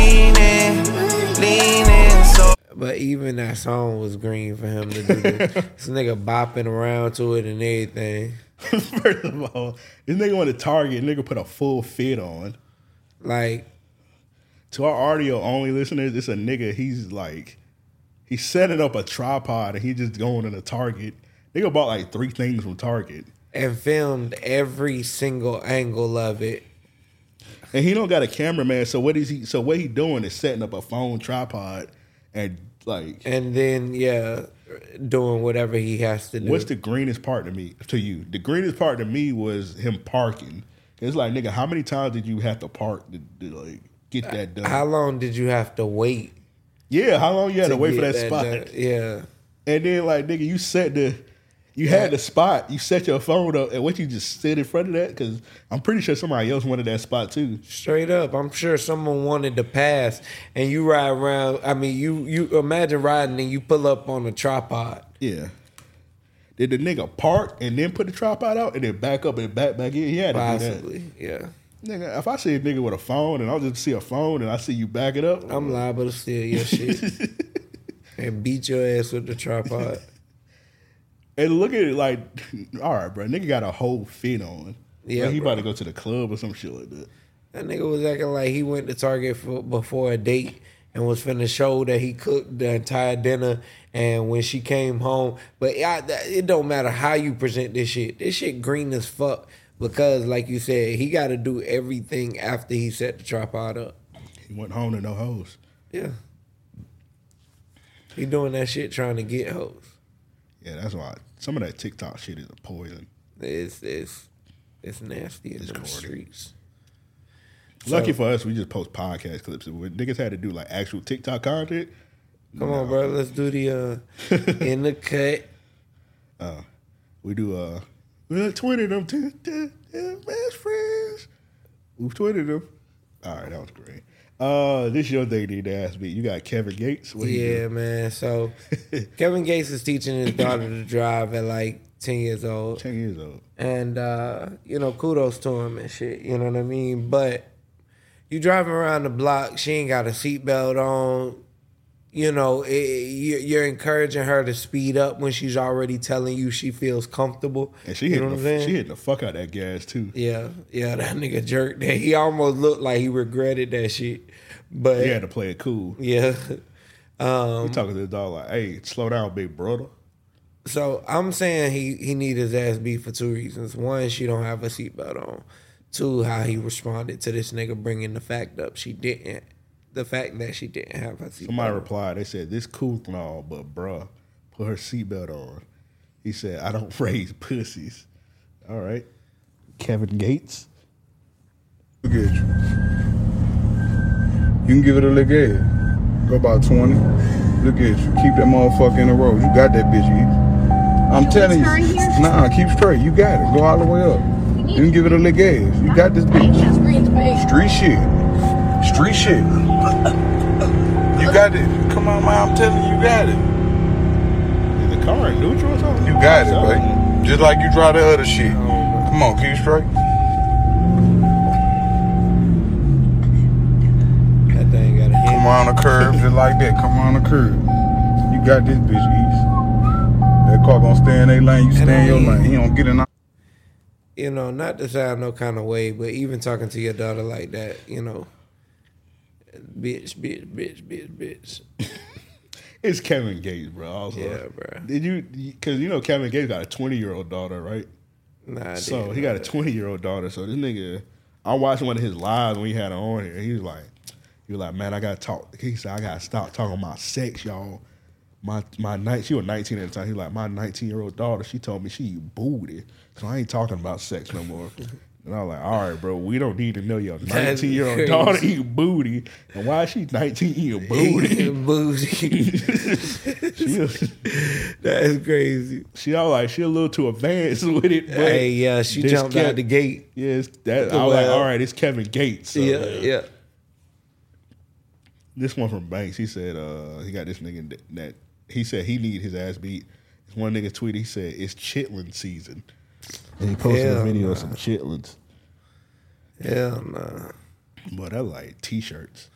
But even that song was green for him to do this. This nigga bopping around to it and everything. First of all, this nigga went to Target, nigga put a full fit on. Like, to our audio only listeners, it's a nigga, he's like, he's setting up a tripod and he just going to the Target. Nigga bought like three things from Target. And filmed every single angle of it. And he don't got a cameraman, so what is he? So what he doing is setting up a phone tripod and like. And then yeah, doing whatever he has to do. What's the greenest part to me? To you, the greenest part to me was him parking. It's like, nigga, how many times did you have to park to, to like get that done? How long did you have to wait? Yeah, how long you had to, to wait for get that, that spot? done? Yeah, and then like nigga, you set the. You Yeah. had the spot. You set your phone up, and what you just sit in front of that? Because I'm pretty sure somebody else wanted that spot too. Straight up, I'm sure someone wanted to pass, and you ride around. I mean, you you imagine riding and you pull up on a tripod. Yeah. Did the nigga park and then put the tripod out and then back up and back back in? He had to Possibly, do that. yeah. Nigga, if I see a nigga with a phone and I just see a phone and I see you back it up, I'm liable to steal your shit and beat your ass with the tripod. And look at it like, all right, bro, nigga got a whole fit on. Yeah, Like he bro. about to go to the club or some shit like that. That nigga was acting like he went to Target for, before a date and was finna show that he cooked the entire dinner. And when she came home, but I, it don't matter how you present this shit. This shit green as fuck because, like you said, he got to do everything after he set the tripod up. He went home to no hoes. Yeah, he doing that shit trying to get hoes. Yeah, that's why some of that TikTok shit is a poison. It's it's it's nasty in the streets. Lucky So- for us, we just post podcast clips. When niggas had to do like actual TikTok content. Come on, bro. Let's do the uh, in the cut. Uh, we do uh, we like tweeted them to to- to best friends. We've tweeted them. All right, that was great. Uh, this your day, need to ask me. You got Kevin Gates. What he Yeah, do? man. So Kevin Gates is teaching his daughter to drive at like ten years old. Ten years old. And uh, you know, kudos to him and shit. You know what I mean? But you driving around the block, she ain't got a seatbelt on. You know, it, you- you're encouraging her to speed up when she's already telling you she feels comfortable. And she you hit know the, what I'm saying? she hit the fuck out that gas too. Yeah, yeah, that nigga jerked that. He almost looked like he regretted that shit. But He had to play it cool. yeah. Um, He talking to the dog like, "Hey, slow down, big brother." So I'm saying he he need his ass beat for two reasons. One, she don't have a seatbelt on. Two, how he responded to this nigga bringing the fact up she didn't. The fact that she didn't have her seatbelt. Somebody on. replied. They said, "This cool and all, but bruh, put her seatbelt on." He said, "I don't raise pussies." All right, Kevin Gates. Look at you. You can give it a lick ahead. Go about twenty. Look at you. Keep that motherfucker in a row. You got that bitch. You I'm telling you. Nah, keep straight. You got it. Go all the way up. You can give it a lick ass. You got this bitch. Street shit. Street shit. You got it. Come on, man. I'm telling you, you got it. Is the car in neutral or something? You got it, baby. Just like you drive the other shit. Come on, keep straight. That thing got a hit. Come on the curb, just like that. Come on the curb. You got this bitch, East. That car gonna stay in their lane. You stay in your lane. He don't get in. You know, not to sound no kind of way, but even talking to your daughter like that, you know, bitch, bitch, bitch, bitch, bitch. It's Kevin Gates, bro. Also. Yeah, bro. Did you? Because you know Kevin Gates got a twenty-year-old daughter, right? Nah, I so didn't he know got a twenty-year-old daughter. So this nigga, I watched one of his lives when he had her on here. He was like, he was like, man, I gotta talk. He said, I gotta stop talking about sex, y'all. My my night, she was nineteen at the time. He was like, my nineteen-year-old daughter, she told me she eat booty, so I ain't talking about sex no more. And I was like, all right, bro, we don't need to know your nineteen-year-old daughter eat booty. And why is she nineteen eating booty? Eating booty. she was, that is crazy. She all like, she a little too advanced with it. But hey, yeah, she jumped Kev- out the gate. Yes, that I was like, all right, it's Kevin Gates. So, yeah, uh, yeah. This one from Banks, he said uh, he got this nigga that, that he said he need his ass beat. This one nigga tweeted, he said it's chitlin season. And he posted Hell a video nah. of some chitlins. Hell nah. Boy, that like t-shirts.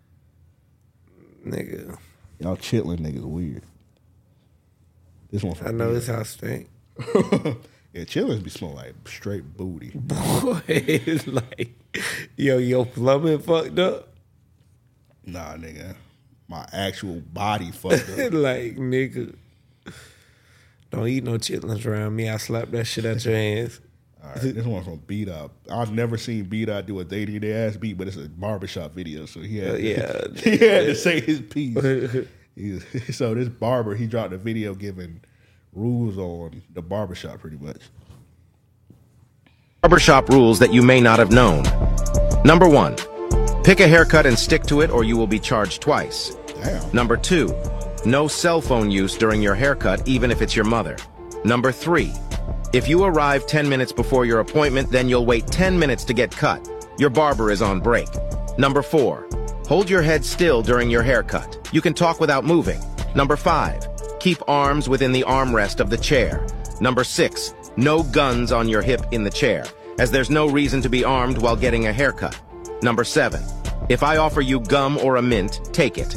Nigga. Y'all chitlin niggas weird. This one from I know Peter. this house stink. Yeah, chitlins be smelling like straight booty. Boy, it's like, yo, your plumbing fucked up. Nah, nigga. My actual body fucked up. Like, nigga, don't eat no chitlins around me. I slap that shit out your hands. All right, this one from Beat Up. I've never seen Beat Up do a dating their ass beat, but it's a barbershop video, so he had, Uh, yeah. he had to say his piece. He was- so this barber, he dropped a video giving rules on the barbershop pretty much. Barbershop rules that you may not have known. Number one, pick a haircut and stick to it or you will be charged twice. Damn. Number two, no cell phone use during your haircut, even if it's your mother. Number three, if you arrive ten minutes before your appointment, then you'll wait ten minutes to get cut. Your barber is on break. Number four, hold your head still during your haircut. You can talk without moving. Number five, keep arms within the armrest of the chair. Number six, no guns on your hip in the chair, as there's no reason to be armed while getting a haircut. Number seven, if I offer you gum or a mint, take it.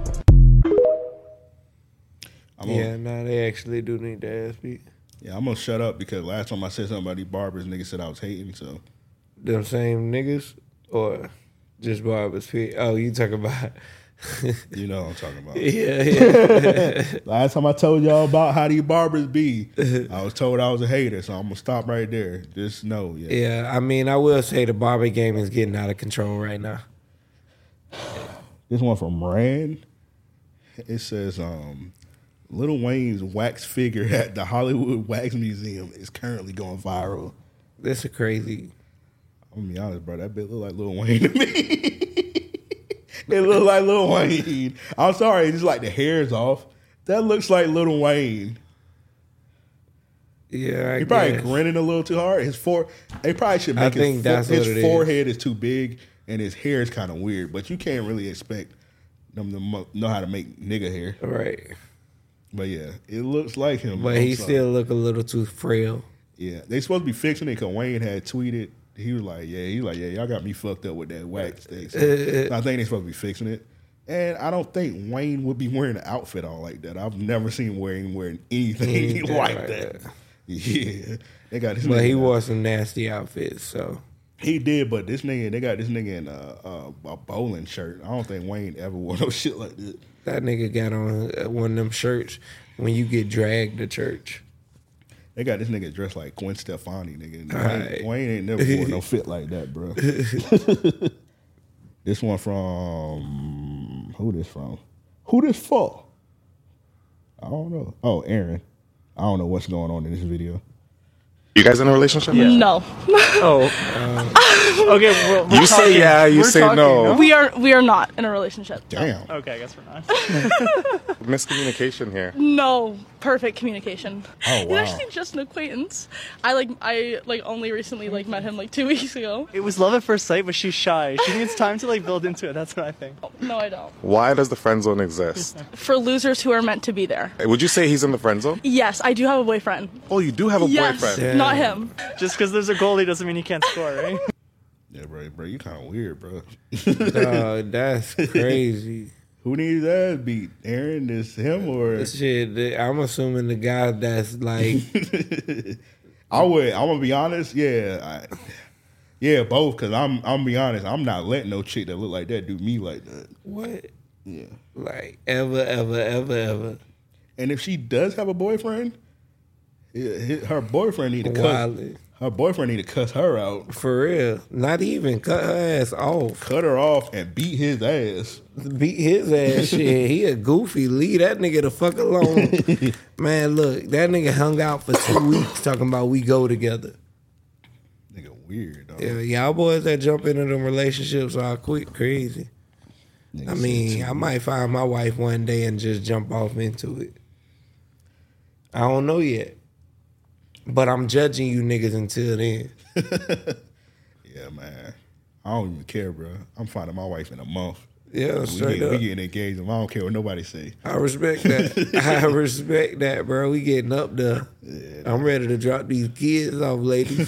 I'm Yeah, gonna, nah, they actually do need the ass beat. yeah, I'm gonna shut up because last time I said something about these barbers, niggas said I was hating, so. Them same niggas or just barbers? Feet? Oh, you talking about? You know what I'm talking about. Yeah, yeah. Last time I told y'all about how these barbers be, I was told I was a hater, so I'm gonna stop right there. Just know, yeah. Yeah, I mean, I will say the barber game is getting out of control right now. This one from Rand. It says, um, Lil Wayne's wax figure at the Hollywood Wax Museum is currently going viral. This is crazy. I'm gonna be honest, bro. That bit look like Lil Wayne to me. It look like Lil Wayne. I'm sorry, it's just like the hair's off. That looks like Lil Wayne. Yeah, I he probably guess. grinning a little too hard. His fore, they probably should I make think his, that's his what it forehead is. too big and his hair is kind of weird. But you can't really expect them to mo- know how to make nigga hair, Right. But yeah, it looks like him. But I'm he sorry. still look a little too frail. Yeah, they supposed to be fixing it because Wayne had tweeted. He was like, yeah, he was like, yeah, y'all got me fucked up with that wax thing. So I think they supposed to be fixing it. And I don't think Wayne would be wearing an outfit all like that. I've never seen Wayne wearing anything Anything like like that. that. Yeah, they got this. But nigga he now. wore some nasty outfits, so. He did, but this nigga, they got this nigga in a, a, a bowling shirt. I don't think Wayne ever wore no shit like that. That nigga got on uh, one of them shirts when you get dragged to church. They got this nigga dressed like Gwen Stefani, nigga. All Wayne, right. Wayne ain't never wore no fit like that, bro. This one from who this from? Who this for? I don't know. Oh, Aaron. I don't know what's going on in this video. You guys in a relationship? No. Oh. Okay. Well, we're You say talking. yeah, you We're say talking, no. We are we are not in a relationship. Damn. Okay, I guess we're not. Miscommunication here. No, perfect communication. Oh, He's wow. actually just an acquaintance. I like I like only recently like met him like two weeks ago. It was love at first sight, but she's shy. She needs time to like build into it. That's what I think. No, I don't. Why does the friend zone exist? For losers who are meant to be there. Would you say he's in the friend zone? Yes, I do have a boyfriend. Oh, you do have a yes, boyfriend. not him. Just because there's a goalie doesn't mean he can't score, right? Yeah, bro, bro, you kind of weird, bro. Dog, that's crazy. Who needs his ass beat? Aaron, is him or shit? the- I'm assuming the guy that's like, I would. I'm gonna be honest. Yeah, I, yeah, both. Cause I'm. I'm gonna be honest. I'm not letting no chick that look like that do me like that. what? Yeah. Like ever, ever, ever, ever. And if she does have a boyfriend, yeah, hi- her boyfriend need to cut. Wildly. Her boyfriend need to cuss her out. For real. Not even cut her ass off. Cut her off and beat his ass. Beat his ass. Shit, he a goofy. Leave that nigga the fuck alone. Man, look, that nigga hung out for two weeks talking about we go together. Nigga weird, dog. Yeah, y'all boys that jump into them relationships are quick crazy. I mean, I might find my wife one day and just jump off into it. I don't know yet. But I'm judging you niggas until then. Yeah, man. I don't even care, bro. I'm finding my wife in a month. Yeah, we straight get, up. We getting engaged. And I don't care what nobody say. I respect that. I respect that, bro. We getting up there. I'm ready to drop these kids off, ladies.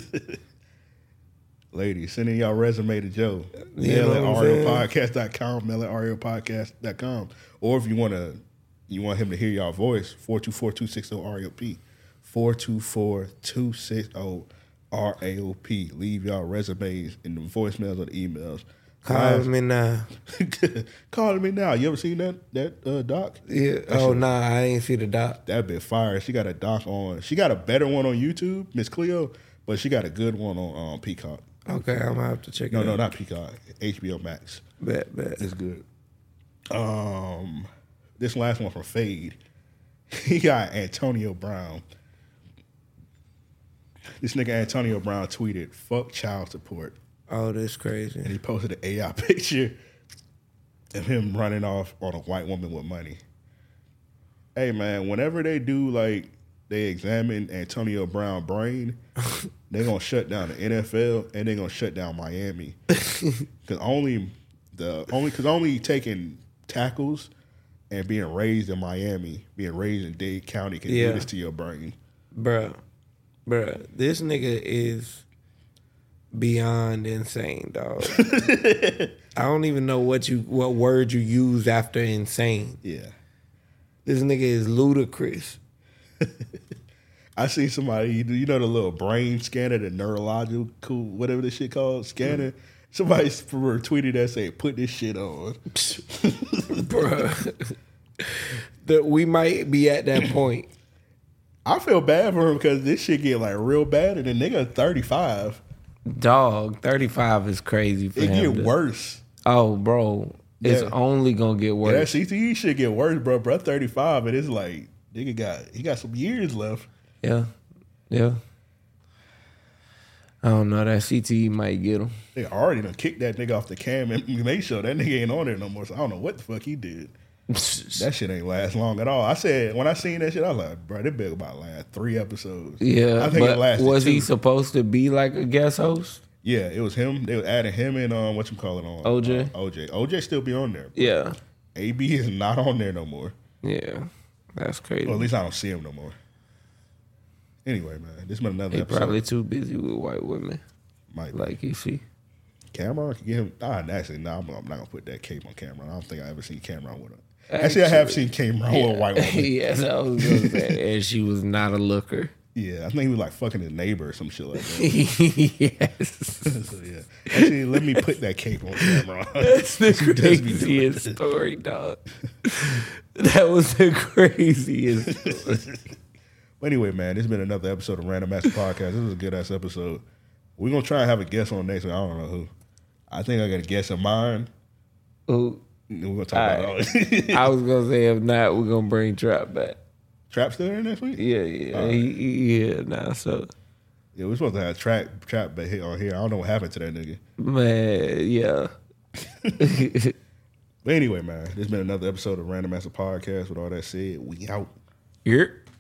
Ladies, send in y'all resume to Joe. You Mail know at what I'm R E O saying? podcast dot com, mail at R E O podcast dot com. Or if you want to, you want him to hear y'all voice, four two four, two six zero, R E O P. four two four, two six zero, R A O P. Leave y'all resumes in the voicemails or the emails. Call me now. Call me now. You ever seen that that uh, doc? Yeah. That Oh, shit- nah, I ain't see the doc. That bit fire. She got a doc on. She got a better one on YouTube, Miss Cleo, but she got a good one on um, Peacock. Okay, I'm gonna have to check No, it no, out. not Peacock. H B O Max. Bet, bet. It's good. Um, this last one from Fade. He got Antonio Brown. This nigga Antonio Brown tweeted, "Fuck child support." Oh, that's crazy. And he posted an A I picture of him running off on a white woman with money. Hey man, whenever they do like they examine Antonio Brown brain, they gonna shut down the N F L and they gonna shut down Miami because only the only because only taking tackles and being raised in Miami, being raised in Dade County can Yeah. do this to your brain. Bruh, bruh, this nigga is beyond insane, dog. I don't even know what you what word you use after insane. Yeah. This nigga is ludicrous. I see somebody, you know the little brain scanner, the neurological, whatever this shit called, scanner. Somebody retweeted that saying, "Put this shit on." Bruh. That we might be at that point. I feel bad for him because this shit get like real bad and the nigga thirty-five. Dog, thirty-five is crazy for It him. get to- worse. Oh, bro. It's Yeah. only gonna get Yeah, that worse. C T E shit get worse, bro. Bro, thirty-five, and it's like, nigga got, he got some years left. Yeah. Yeah. I don't know. That C T E might get him. They already done kicked that nigga off the cam and made sure that nigga ain't on there no more. So I don't know what the fuck he did. That shit ain't last long at all. I said, when I seen that shit, I was like, bro, that bit about last three episodes. Yeah. I think but it lasted was two. he supposed to be like a guest host? Yeah, it was him. They were adding him and um, what you call it on O J? Uh, O J. O J still be on there. Yeah. A B is not on there no more. Yeah. That's crazy. Or at least I don't see him no more. Anyway, man, this been another He episode. probably too busy with white women. Might like you see. Cameron can get him. Ah, actually, no, I'm, I'm not gonna put that cape on Cameron. I don't think I ever seen Cameron with a. Actually, I have seen Cameron with a white woman. Yes, I was gonna say, and she was not a looker. Yeah, I think he was like fucking his neighbor or some shit like that. Yes. So yeah, actually, let me put that cape on Cameron. That's the She does be doing craziest that. story, dog. That was the craziest story. But anyway, man, this has been another episode of Random Master Podcast. This was a good ass episode. We're gonna try and have a guest on next week. I don't know who. I think I got a guest in mind. Who? We're gonna talk All about right. all I was gonna say if not, we're gonna bring Trap back. Trap still there next week? Yeah, yeah, All right. he, he, yeah. Nah, so Yeah, we're supposed to have trap trap back here on here. I don't know what happened to that nigga. Man, yeah. But anyway, man, this has been another episode of Random Master Podcast. With all that said, we out. Here.